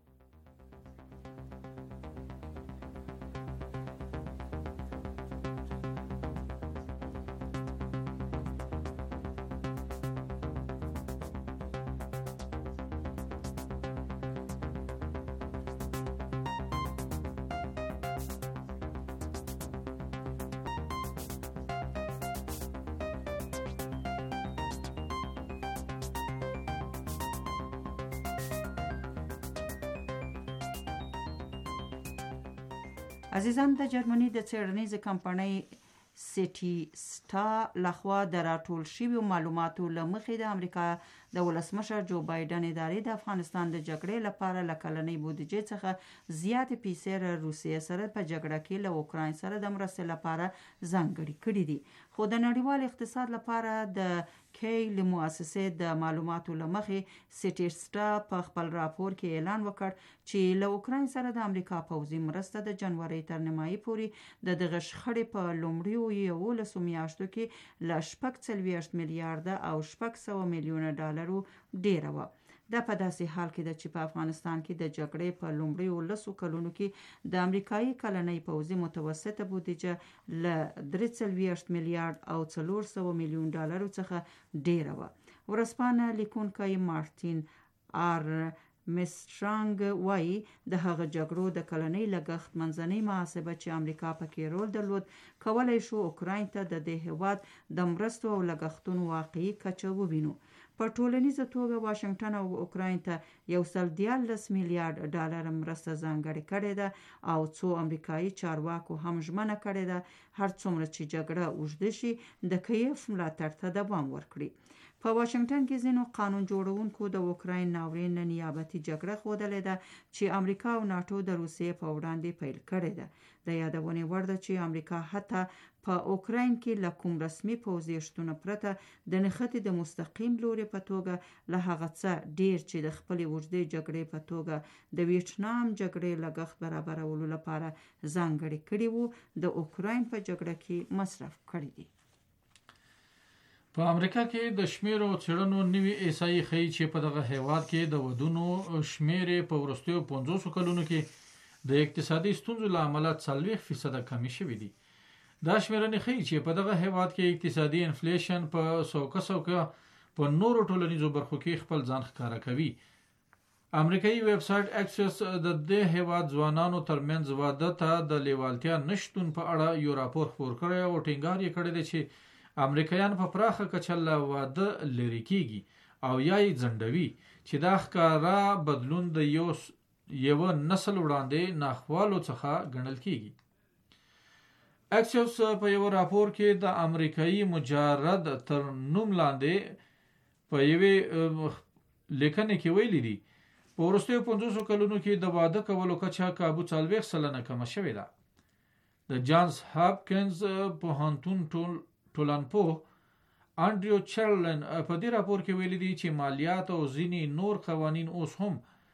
Speaker 7: عزیزان، د جرمني د څېړنیزې کمپنۍ سیټي سټا لخوا د راټول شویو معلوماتو له مخې د امریکا د ولسمشر جو بایدن ادارې د افغانستان د جګړې لپاره له کلنۍ بودیجې څخه زیاتې پیسې له روسیې سره په جګړه کې له اوکراین سره د مرستې لپاره ځانګړې کړې دي. خو د نړیوال اقتصاد لپاره د کیل مؤسسې د معلوماتو له مخې سیټي سټا په خپل راپور کې اعلان وکړ چې له اوکراین سره د امریکا پوځي مرسته د جنوري تر نیمایي پورې د دغه شخړې په لومړیو یولسو میاشتو کې له شپږ څلوېښت میلیارده او شپږ سوه میلیونه ډالرو ډیره وه. دا په داسې حال کې ده چې په افغانستان کې د جګړې په لومړیو لسو کلونو کې د امریکایي کلنۍ پوځي متوسطه بودیجه له درې څلوېښت میلیارد او څلور سوه میلیون ډالرو څخه ډیره وه. ورځپاڼه لیکونکی مارټین آر مسترانګ وایي د هغه جګړو د کلنۍ لګښت منځنۍ محاسبه چې امریکا پکې رول درلود کولی شو اوکراین ته د دې هیواد د مرستو او لګښتونو واقعي کچه ووینو. په ټولنیزه توګه واشنگټن او اوکراین ته یو سل دیارلس میلیارډ ډالر مرسته ځانګړې کړې ده او څو امریکایي چارواکو هم ژمنه کړې ده هر څومره چې جګړه اوږده شي د کیف ملاتړ ته دوام ورکړي. په واشنگټن کې ځینو قانون جوړونکو د اوکراین ناورین نیابتي جګړه ښودلې ده چې امریکا او ناتو د روسیې په وړاندې پیل کړې ده. د یادونې وړ ده چې امریکا حتی په اوکراین کې له کوم رسمي پوځي شتون پرته د نښتې د مستقیم لوري په توګه له هغه څه ډیر چې د خپلې اوږدې جګړې په توګه د ویتنام جګړې لګښت برابرولو لپاره ځانګړي کړي وو د اوکراین په جګړه کې مصرف کړي دي.
Speaker 8: په امریکا کې د شمیرو څېړنو نوي احصایي ښیي چې په دغه هیواد کې د ودونو شمیرې په وروستیو پنځوسو کلونو کې د اقتصادي ستونزو له امله څلوېښت فیصده کمې شوي دي. دا شمیرنې ښیي چې په دغه هیواد کې اقتصادي انفلیشن په سوکه سوکه په نورو ټولنیزو برخو کې خپل ځان ښکاره کوي. امریکایي ویب سایټ اکسس د دې هیواد ځوانانو ترمنځ واده ته د لیوالتیا نشتون په اړه یو راپور خپور کړی او ټینګار یې کړی دی چې امریکایان په پراخه کچه له واده لرې کیږي او یا یې ځنډوي چې دا ښکاره بدلون د یو یو نسل وړاندې ناخوالو څخه ګڼل کیږي. اکسیوس په یو راپور کې د امریکایي مجرد تر نوم لاندې په یوې لیکنې کې ویلي دي په وروستیو پنځوسو کلونو کې د واده کولو کچه کابو څلوېښت سلنه کمه شوې ده. د جانز هاپکینز پوهنتون ټول ټولنپوه انډریو چرلن په دې راپور کې ویلي دي چې مالیات او ځینې نور قوانین اوس هم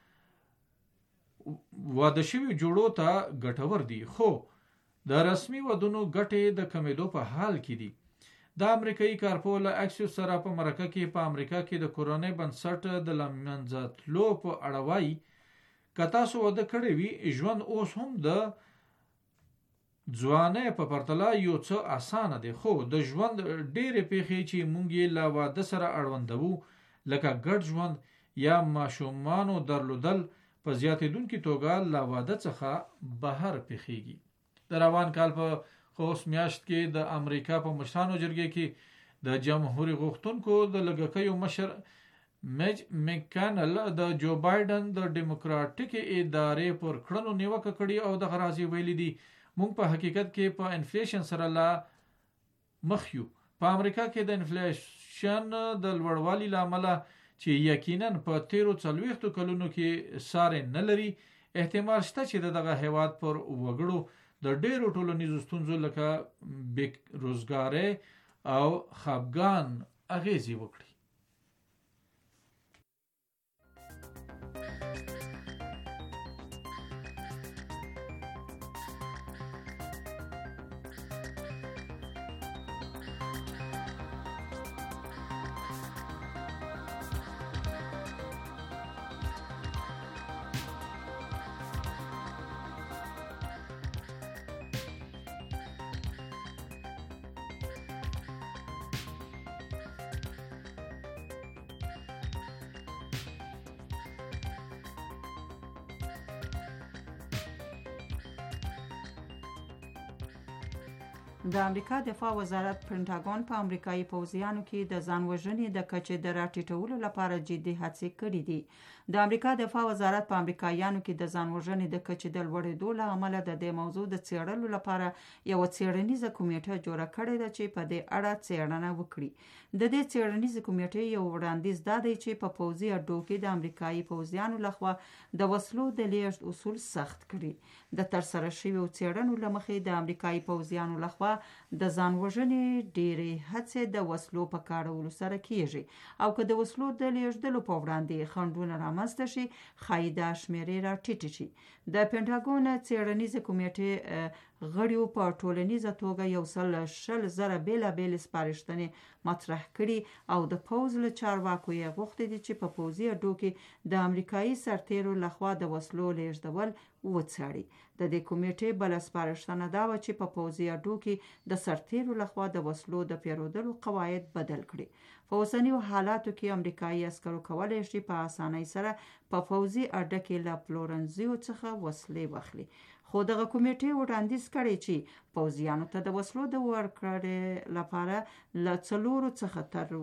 Speaker 8: واده شوي جوړو ته ګټور دي خو د رسمي ودونو ګټې د کمیدو په حال کې دي. د امریکایي کارپوه له اکسیوس سره په مرکه کې په امریکا کې د کورنۍ بنسټ د له منځه تلو په اړه وایي که تاسو واده کړی وي ژوند اوس هم د ځوانۍ په پرتله یو څه اسانه دی خو د ژوند ډېرې پیښې چې موږ یې له واده سره اړوندوو لکه ګډ ژوند یا ماشومانو درلودل په زیاتېدونکې توګه له واده څخه بهر پیښیږي. د روان کال په خوست میاشت کې د امریکا په مشرانو جرګې کې د جمهوریت غوښتونکو د لږکیو مشر میج مکانل د جو بایدن د ډیموکراټیکې ادارې پر کړنو نیوکه کړې او دغه راز یې ویلي دي مونږ په حقیقت کې په انفلیشن سره لا مخ یو. په امریکا کې د انفلیشن د لوړوالي له امله چې یقینا په تیرو څلوېښتو کلونو کې سارې نه لري احتمال شته چې دغه هیواد پر وګړو د ډېرو ټولنیزو ستونزو لکه بې روزګارۍ او خفګان اغیزې وکړي.
Speaker 7: د امریکا دفاع وزارت پینټاګون په امریکایي پوځیانو کې د ځان وژنې د کچې د راټیټولو لپاره جدي هڅې کړې دي. د امریکا دفاع وزارت په امریکایانو کې د ځان وژنې د کچې د لوړېدو له امله د دې موضوع د څېړلو لپاره یو څېړنیزه کمیټه جوړه کړې ده چې په دې اړه څېړنه وکړي. د دې څېړنیزې کمیټې یو وړاندیز دا دی چې په پوځي اډو کې د امریکایي پوځیانو لخوا د وسلو د لیږد اصول سخت کړي. د ترسره شویو څېړنو له مخې د امریکایي پوځیانو لخوا د ځان وژنې ډېرې هڅې د وسلو په کارولو سره کیږي او که د وسلو د لیږدولو په وړاندې خنډونه رامنځته شي ښایي دا شمیرې راټیټې شي. د پینټاګون څېړنیزې کمیټې غړیو په ټولنیزه توګه یو سل شل زره بېلابېلې سپارښتنې مطرح کړي او د پوځ له چارواکو یې غوښتي دي چې په پوځي اډو کې د امریکایي سرتیرو لخوا د وسلو لیږدول وڅاري. د دې کمیټې بله سپارښتنه دا وه چې په پوځي اډو کې د سرتیرو لخوا د وسلو د پیرودلو قواعد بدل کړي. په اوسنیو حالاتو کې امریکایي عسکرو کولی شي په اسانۍ سره په پوځي اډه کې له پلورنځیو څخه وسلې واخلي. خو دغه کمیټې وړاندیز کړی چې پوځیانو ته د وسلو د ورکړې لپاره له څلورو څخه تر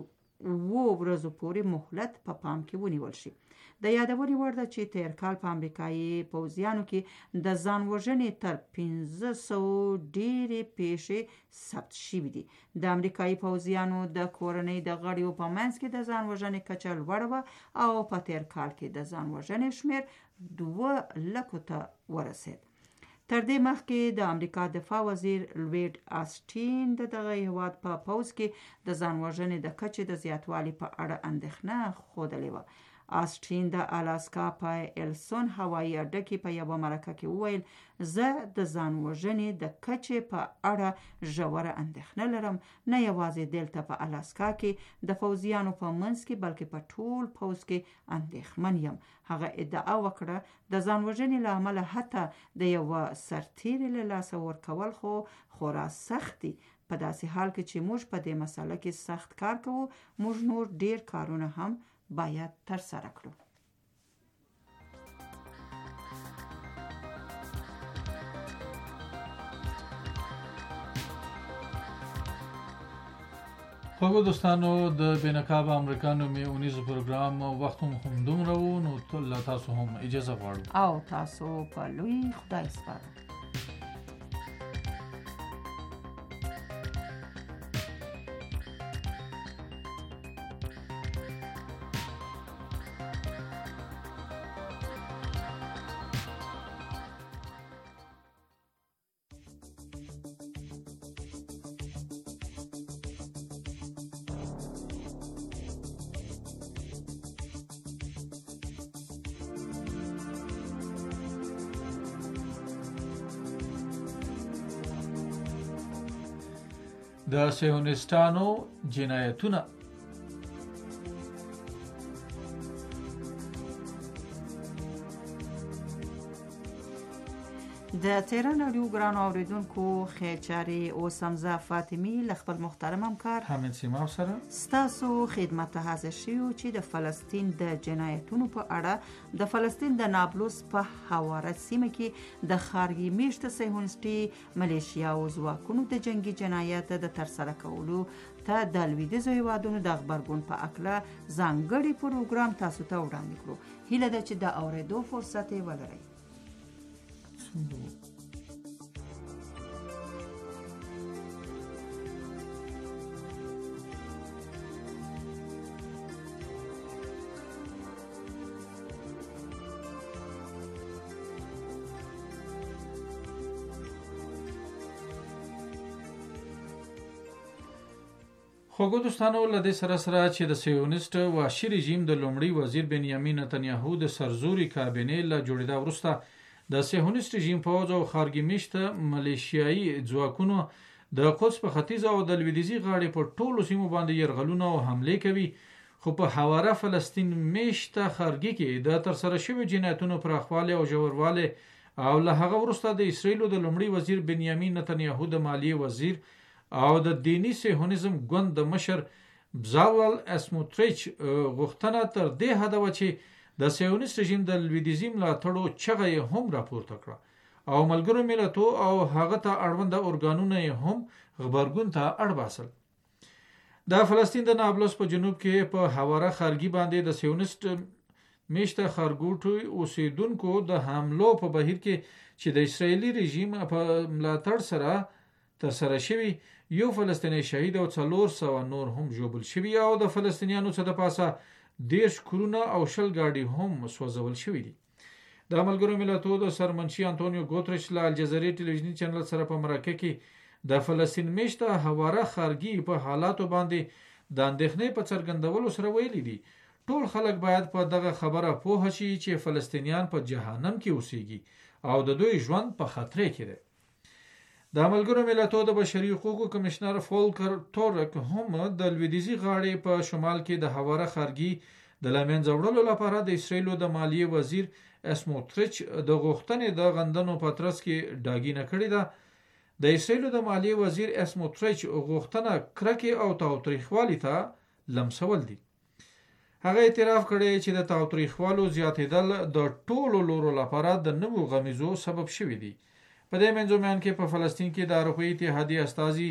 Speaker 7: اوو ورځو پورې مهلت په پا پام کې ونیول شي. د یادونې وړ ده چې تیر کال په امریکایي پوځیانو کې د ځان وژنې تر پنځه سوه ډېرې پیښې ثبت شوي دي. د امریکایي پوځیانو د کورنۍ د غړیو په منځ کې د ځان وژنې کچه لوړه وه او په تیر کال کې د ځان وژنې شمېر دوه لکو ته ورسېد. تر دې مخکې د امریکا دفاع وزیر لوید آسټین د دغه هیواد په پوځ کې د ځان وژنې د کچې د زیاتوالي په اړه اندېښنه ښودلې وه. آسټین د الاسکا په ایلسون هوایي اډه کې په یوه مرکه کې وویل زه د ځان وژنې د کچې په اړه ژوره اندېښنه لرم، نه یوازې دلته په الاسکا کې د پوځیانو په منځ کې بلکې په ټول پوځ کې اندېښمن یم. هغه ادعا وکړه د ځان وژنې له امله حتی د یوه سرتیري له لاسه ورکول خو خورا سخت دي. په داسې حال کې چې موږ په دې مسله کې سخت کار کوو، موږ نور ډیر کارونه هم باید تر سره کړو.
Speaker 8: خوږو دوستانو، د بینقابه امریکانو می اونیزو پروګرام وخت هم دومره و، نو له تاسو هم اجازه غواړو
Speaker 7: او تاسو په لوی خدای سپارو.
Speaker 8: د صهیونیستانو جنایتونه.
Speaker 7: د تهران رادیو ګرانو اوریدونکو خیچاري اوس هم زه فاطمي له خپل محترم همکار
Speaker 8: حامد سیماب سره
Speaker 7: ستاسو خدمت ته حاضر شیو چې د فلسطین د جنایتونو په اړه د فلسطین د نابلس په حواره سیمه کې د خارګي میشت صهیونیستي ملیشیا او ځواکونو د جنگي جنایت د ترسره کولو ته د لویدیځو هیوادونو د خبرګون په اکله ځانګړي پروګرام تاسو ته وړاندې کړو. هیله ده چې د اوریدو فرصت یې ولرئ.
Speaker 8: خوږو دوستانو، له دې سره سره چې د صهیونیست وحشي رژیم د لومړي وزیر بنیامین نتنیاهو د سرزوري کابینې له جوړېدا وروسته د صهیونیست رژیم پوځ او خارګي میشته ملیشیایي ځواکونو د قدس په ختیځ او د لویدیځي غاړې په ټولو سیمو باندې یرغلونه او حملې کوي. خو په حواره فلسطین میشته خارګي کې د ترسره شوي جنایتونو پراخوالی او ژوروالی او له هغه وروسته د اسرایلو د لومړي وزیر بنیامین نتنیاهو د مالیې وزیر او د دینی صهیونیزم ګوند د مشر بزاول اسموتریچ غوښتنه تر دې حده وه چې د صهیونیست رژیم د لویدیځي ملاتړو چغه یې هم راپورته کړه او ملګرو ملتو او هغه ته اړونده ارګانونه یې هم غبرګون ته اړ باسل. د فلسطین د نابلس په جنوب کې په حواره خارګي باندې د صهیونیست میشته خارګوټو اوسیدونکو د حملو په بهیر کې چې د اسرایلي رژیم په ملاتړ سره ترسره شوي، یو فلسطینی شهید او څلور سوه نور هم ژوبل شوي او د فلسطینیانو څخه د پاسه دیرش کورونه او شل ګاډي هم سوځول شوي دي. د ملګرو ملتونو د سرمنشي انټونیو ګوتریش له الجزیرې ټلویزیوني چینل سره په مرکه کې د فلسطین میشته حواره خارګي په حالاتو باندې د اندېښنې په څرګندولو سره ویلي دي ټول خلک باید په دغه خبره پوه شي چې فلسطینیان په جهنم کې اوسېږي او د دوی ژوند په خطر کې دی. د ملګرو ملتونو د بشري حقوقو کمشنر فولکر تورک هم د لویدیځي غاړې په شمال کې د حواره خارګي د له منځه وړلو لپاره د اسرایلو د مالیې وزیر اسموتریچ د غوښتنې د غندنو په ترڅ کې ډاګینه کړې ده. د اسرایلو د مالیې وزیر اسموتریچ غوښتنه کرکې او تاوتریخوالي ته لمسول دي. هغه اعتراف کړی چې د تاوتریخوالو زیاتېدل د ټولو لورو لپاره د نوو غمیزو سبب شوي دي. په دې منځومیان کې په فلسطین کې د اروپایي اتحادیې استازي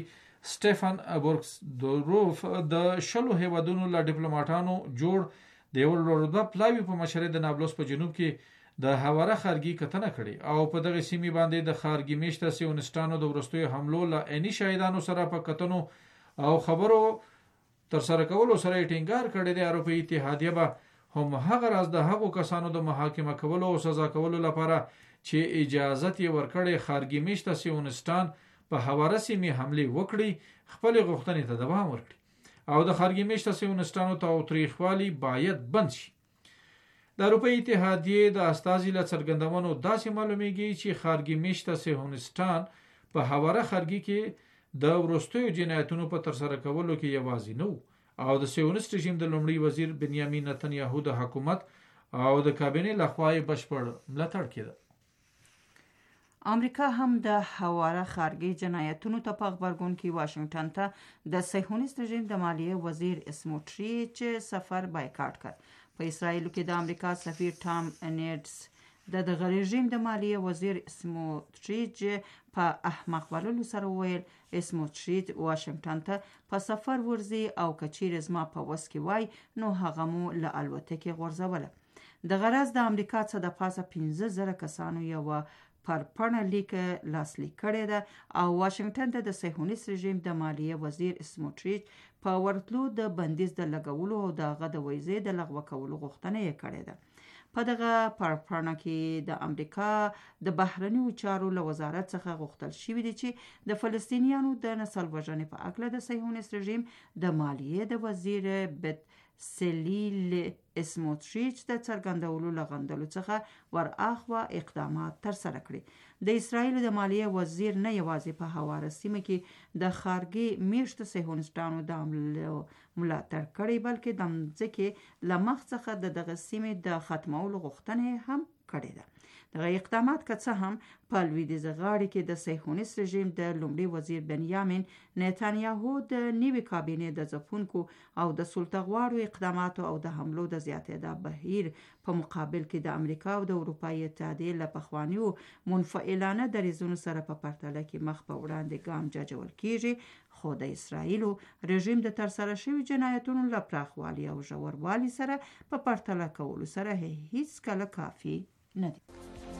Speaker 8: سټيفن بورکسدوروف د شلو هیوادونو له ډیپلوماټانو جوړ د یو لوړرتبه پلاوي په مشرۍ د نابلس په جنوب کې د هواره خارګي کتنه کړې او په دغه سیمې باندې د خارګي میشته سیونستانو د ورستوي حملو له عیني شاهدانو سره په کتنو او خبرو تر سره کولو سره ټینګار کړی دی. اروپایي اتحادیه به هم هغه راز د هغو کسانو د محاکمه کولو او سزا کولو لپاره چې اجازه یې ورکړې خارګي میشته سیونستان په هواره سیمې حمله وکړي خپل غوښتنې ته دوام ورکړي او د خارګي میشته سیونستانو تاوتریخوالي باید بند شي. د اروپایي اتحادیې د استازي له څرګندونو داسې معلومیږي چې خارګي میشته سیونستان په هواره خارګي کې د وروستیو جنایتونو په ترسره کولو کې یوازې نه او د سیونست رژیم د لومړي وزیر بنیامین نتنیاهو د حکومت او د کابینې لخوا یې بشپړ ملاتړ کړی.
Speaker 7: امریکا هم د هواره خارګي جنایتونو ته په غبرګون کې واشنگټن ته د صهیونیست رژیم د مالیې وزیر اسموټریچ سفر بایکاټ کړ. په اسرائیل کې د امریکا سفیر ټام نیډز د دغه رژیم د مالیې وزیر اسموټریچ په احمق بللو سره وویل اسموټریچ واشنگټن ته په سفر ورځي او کچیر زما په وس کې وای نو هغه مو له الوتکې غورځوله. د غرض د امریکا څخه د پاسه پنځه زره کسانو یو پر پړنه لیک لاسلیک کړی ده او واشنگټن ته د صهیونیست رژیم د مالیې وزیر اسموټریچ په ورتلو د بندیز د لګولو او دغه د ویزې د لغوه کولو غوښتنه یې کړې ده. په دغه پړپړنه کې د امریکا د بهرنیو چارو له وزارت څخه غوښتل شوی دی چې د فلسطینیانو د نسل وژنې په اړه د صهیونیست رژیم د مالیې د وزیر بت سلیل اسموټریچ د څرګندولو لغندلو څخه ور اخوا اقدامات تر سره کړي. د اسرائیل د مالیې وزیر نه یوازې په هواره سیمه کې د خارګي میشت صهیونیستانو د عملو ملاتړ کړي بلکې د ځکه لمخ څخه د دغه سیمې د ختمولو غوښتنه هم کړې ده. دغه اقدامات که څه هم په لویدیځ غاړه کې د صهیونیست رژیم د لومړي وزیر بنیامین نتانیاهو د نوي کابینې د ځپونکو او د سلطه‌غواړو اقداماتو او د حملو د زیاتېدا بهیر په مقابل کې د امریکا او د اروپایي اتحادیې له پخوانیو منفعلانه دریځونو سره په پرتله کې مخ په وړاندې ګام جاجول کیږي، خو د اسرائیل رژیم د ترسره شوي جنایتونو له پراخوالي او ژوروالي سره په پرتله کولو سره هیڅ کله کافي نه دی.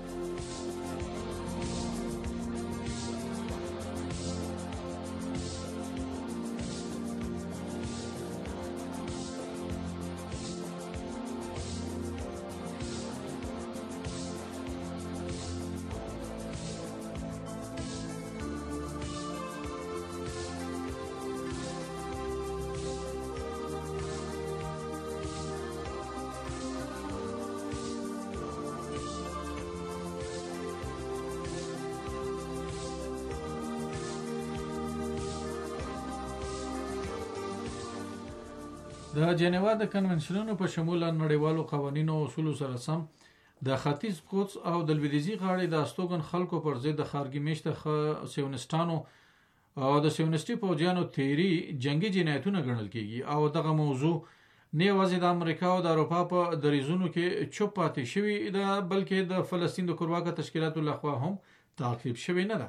Speaker 8: د جنیوا د کنونشنونو په شمول نړیوالو قوانینو او اصولو سره سم د ختیځ قدس او د لویدیځي غاړې د استوګن خلکو پر ضد د خارګي میشته سیونستانو او د سیونستي پوځیانو تیری جنگي جنایتونه ګڼل کیږي او دغه موضوع نه یوازې د امریکا او د اروپا په دریزونو کې چوپ پاتې شوی ده بلکې د فلسطین د کورواکه تشکیلاتو لخوا هم تعقیب شوی نه ده.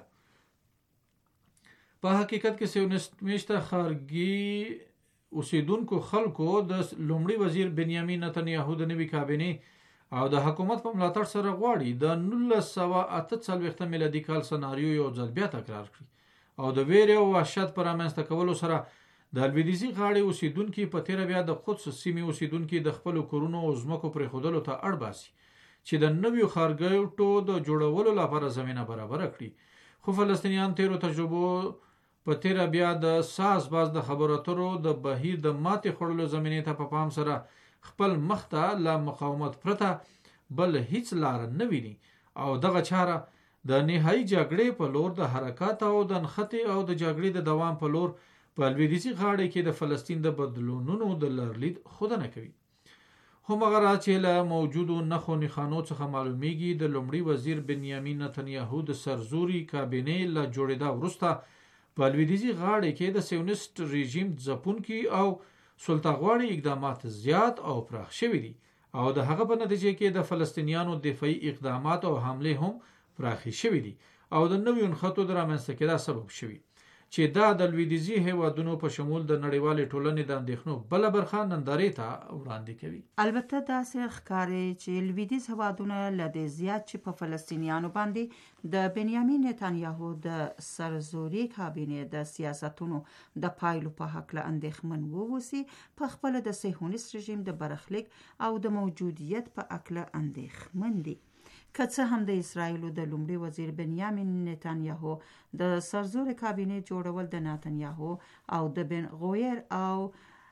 Speaker 8: په حقیقت کې سیونست میشته خارګي اوسیدونکو خلکو د لومړي وزیر بنیامین نتنیاهو د نوي کابینې او د حکومت په ملاتړ سره غواړي د نولس سوه اته څلوېښت میلادي کال سناریو یو ځل بیا تکرار کړي او د ویرې او وحشت پر رامنځته کولو سره د لویدیځي غاړې اوسیدونکي په تیره بیا د قدس سیمې اوسیدونکي د خپلو کورونو او ځمکو پرېښودلو ته اړ باسي چې د نویو ښارګوټو د جوړولو لپاره زمینه برابره کړي. خو فلسطینیان تیرو تجربو په تیر بیا د ساس باز د خبرو اترو د بهیر د ماتې خړلو زمینې ته په پام سره خپل مخ ته لا مقاومت پرته بل هیڅ لار نه ویني او دغه چاره د نهایی جګړې په لور د حرکت او د نښتې او د جګړې د دوام په لور په لویدیځي غاړه کې د فلسطین د بدلونونو د لرلید ښودنه کوي. همغه را چې له موجودو نښو نښانو څخه معلومیږي د لومړي وزیر بنیامین نتنیاهو د سرزوري کابینې له جوړېدا وروسته په لویدیځي غاړه کې د سیونست رژیم ځپونکي او سلطه‌غواړي اقدامات زیات او پراخ شوي دي او د هغه په نتیجه کې د فلسطینیانو دفاعي اقدامات او حمله هم پراخې شوي دي او د نویو نښتو د رامنځته کېدا سبب شوي چې دا د لویدیځي هیوادونو په شمول د نړیوالې ټولنې د اندېښنو بله برخه نندارې ته وړاندې کوي.
Speaker 7: البته داسې ښکاري چې لویدیځ هیوادونه له دې زیات چې په فلسطینیانو باندې د بنیامین نتانیاهو د سرزوري کابینې د سیاستونو د پایلو په هکله اندېښمن ووسی، په خپله د صهیونیست رژیم د برخلیک او د موجودیت په هکله اندېښمن دي. که څه هم د اسرائیلو د لومړي وزیر بنیامین نتانیاهو د سرزوري کابینې جوړول د نتانیاهو او د بن غویر او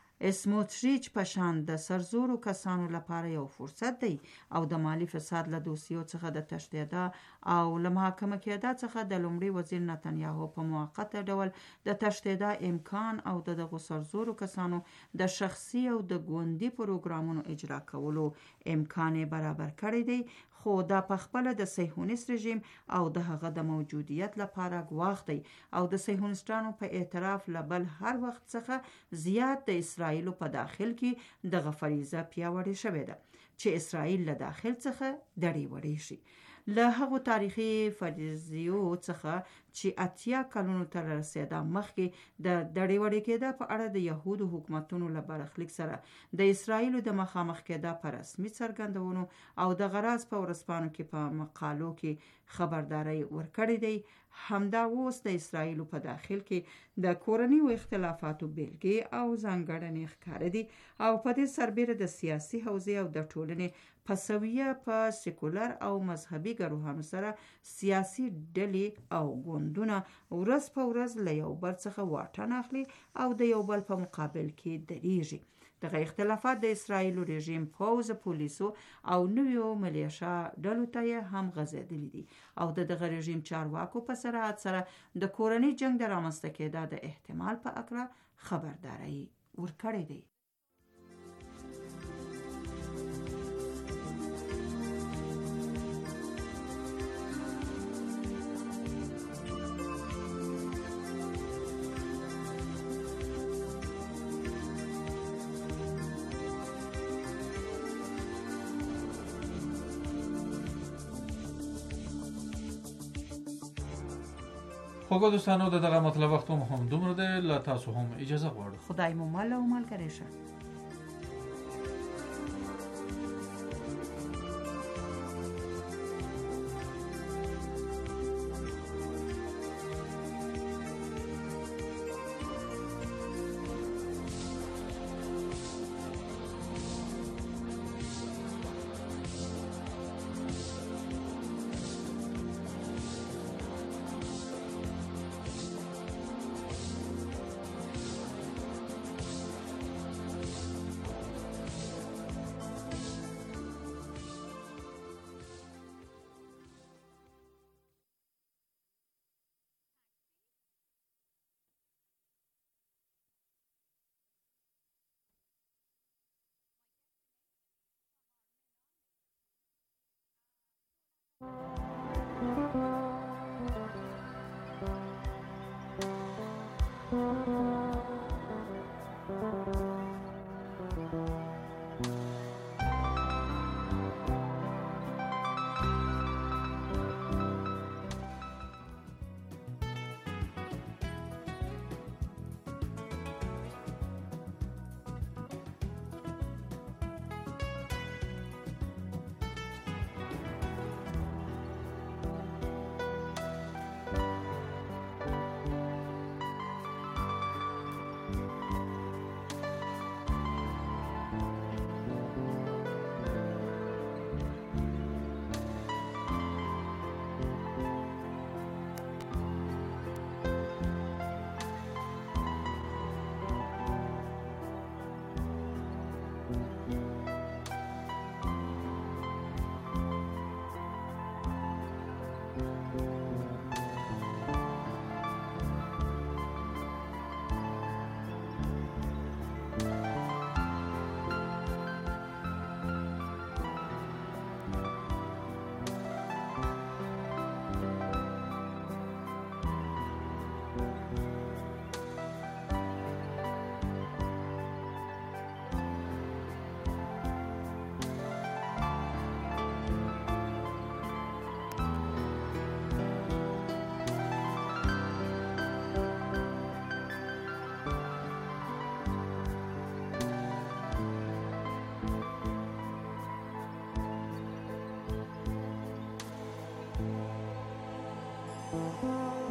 Speaker 7: اسموتریچ په شان د سرزورو کسانو لپاره یو فرصت دی او د مالی فساد له دوسیو څخه د تښتېدا او له محاکمه کېدا څخه د لومړي وزیر نتانیاهو په موقته ډول د تښتېدا امکان او د دغو سرزورو کسانو د شخصي او د ګوندي پروګرامونو اجرا کولو امکان برابر کړی دی، خو دا په خپله د صهیونیست رژیم او د هغه د موجودیت لپاره ګواښ دی او د صهیونیستانو په اعتراف له بل هر وخت څخه زیات د اسرائیلو په داخل کې دغه فریضه پیاوړې شوې ده چې اسرائیل له داخل څخه دړې وړې شي. له هغو تاریخي فریضو څخه چې اتیا کلونو ته رسېدا مخکې د دړې وړې کېدا په اړه د یهودو حکومتونو له برخلیک سره د اسرائیلو د مخامخ کېدا په رسمي څرګندونو او د غراض په ورځپاڼو کې په مقالو کې خبرداري ورکړې دی. همدا اوس د اسرائیلو په داخل کې د کورنیو اختلافاتو بیلګې او ځانګړنې ښکاره دي او په دې سربیره د سیاسي حوزې او د ټولنې په سویه په سیکولر او مذهبي ګروهانو سره سیاسي ډلې او ګوندونه ورځ په ورځ له یو بل څخه واټن اخلي او د یو بل په مقابل کې درېږي. دغه اختلافات د اسرائیلو رژیم پوځ، پولیسو او نویو ملیشا ډلو ته هم غځېدلي دي او د دغه رژیم چارواکو په سرعت سره د کورني جنگ د رامنځته کېدا د احتمال په اړه خبرداري ورکړې دی.
Speaker 8: خوږو دوستانو، د دغه مطلب وخت هم دومره دی، له تاسو هم اجازه غواړو.
Speaker 7: خدای مو مل او ملګری شه.
Speaker 3: الله.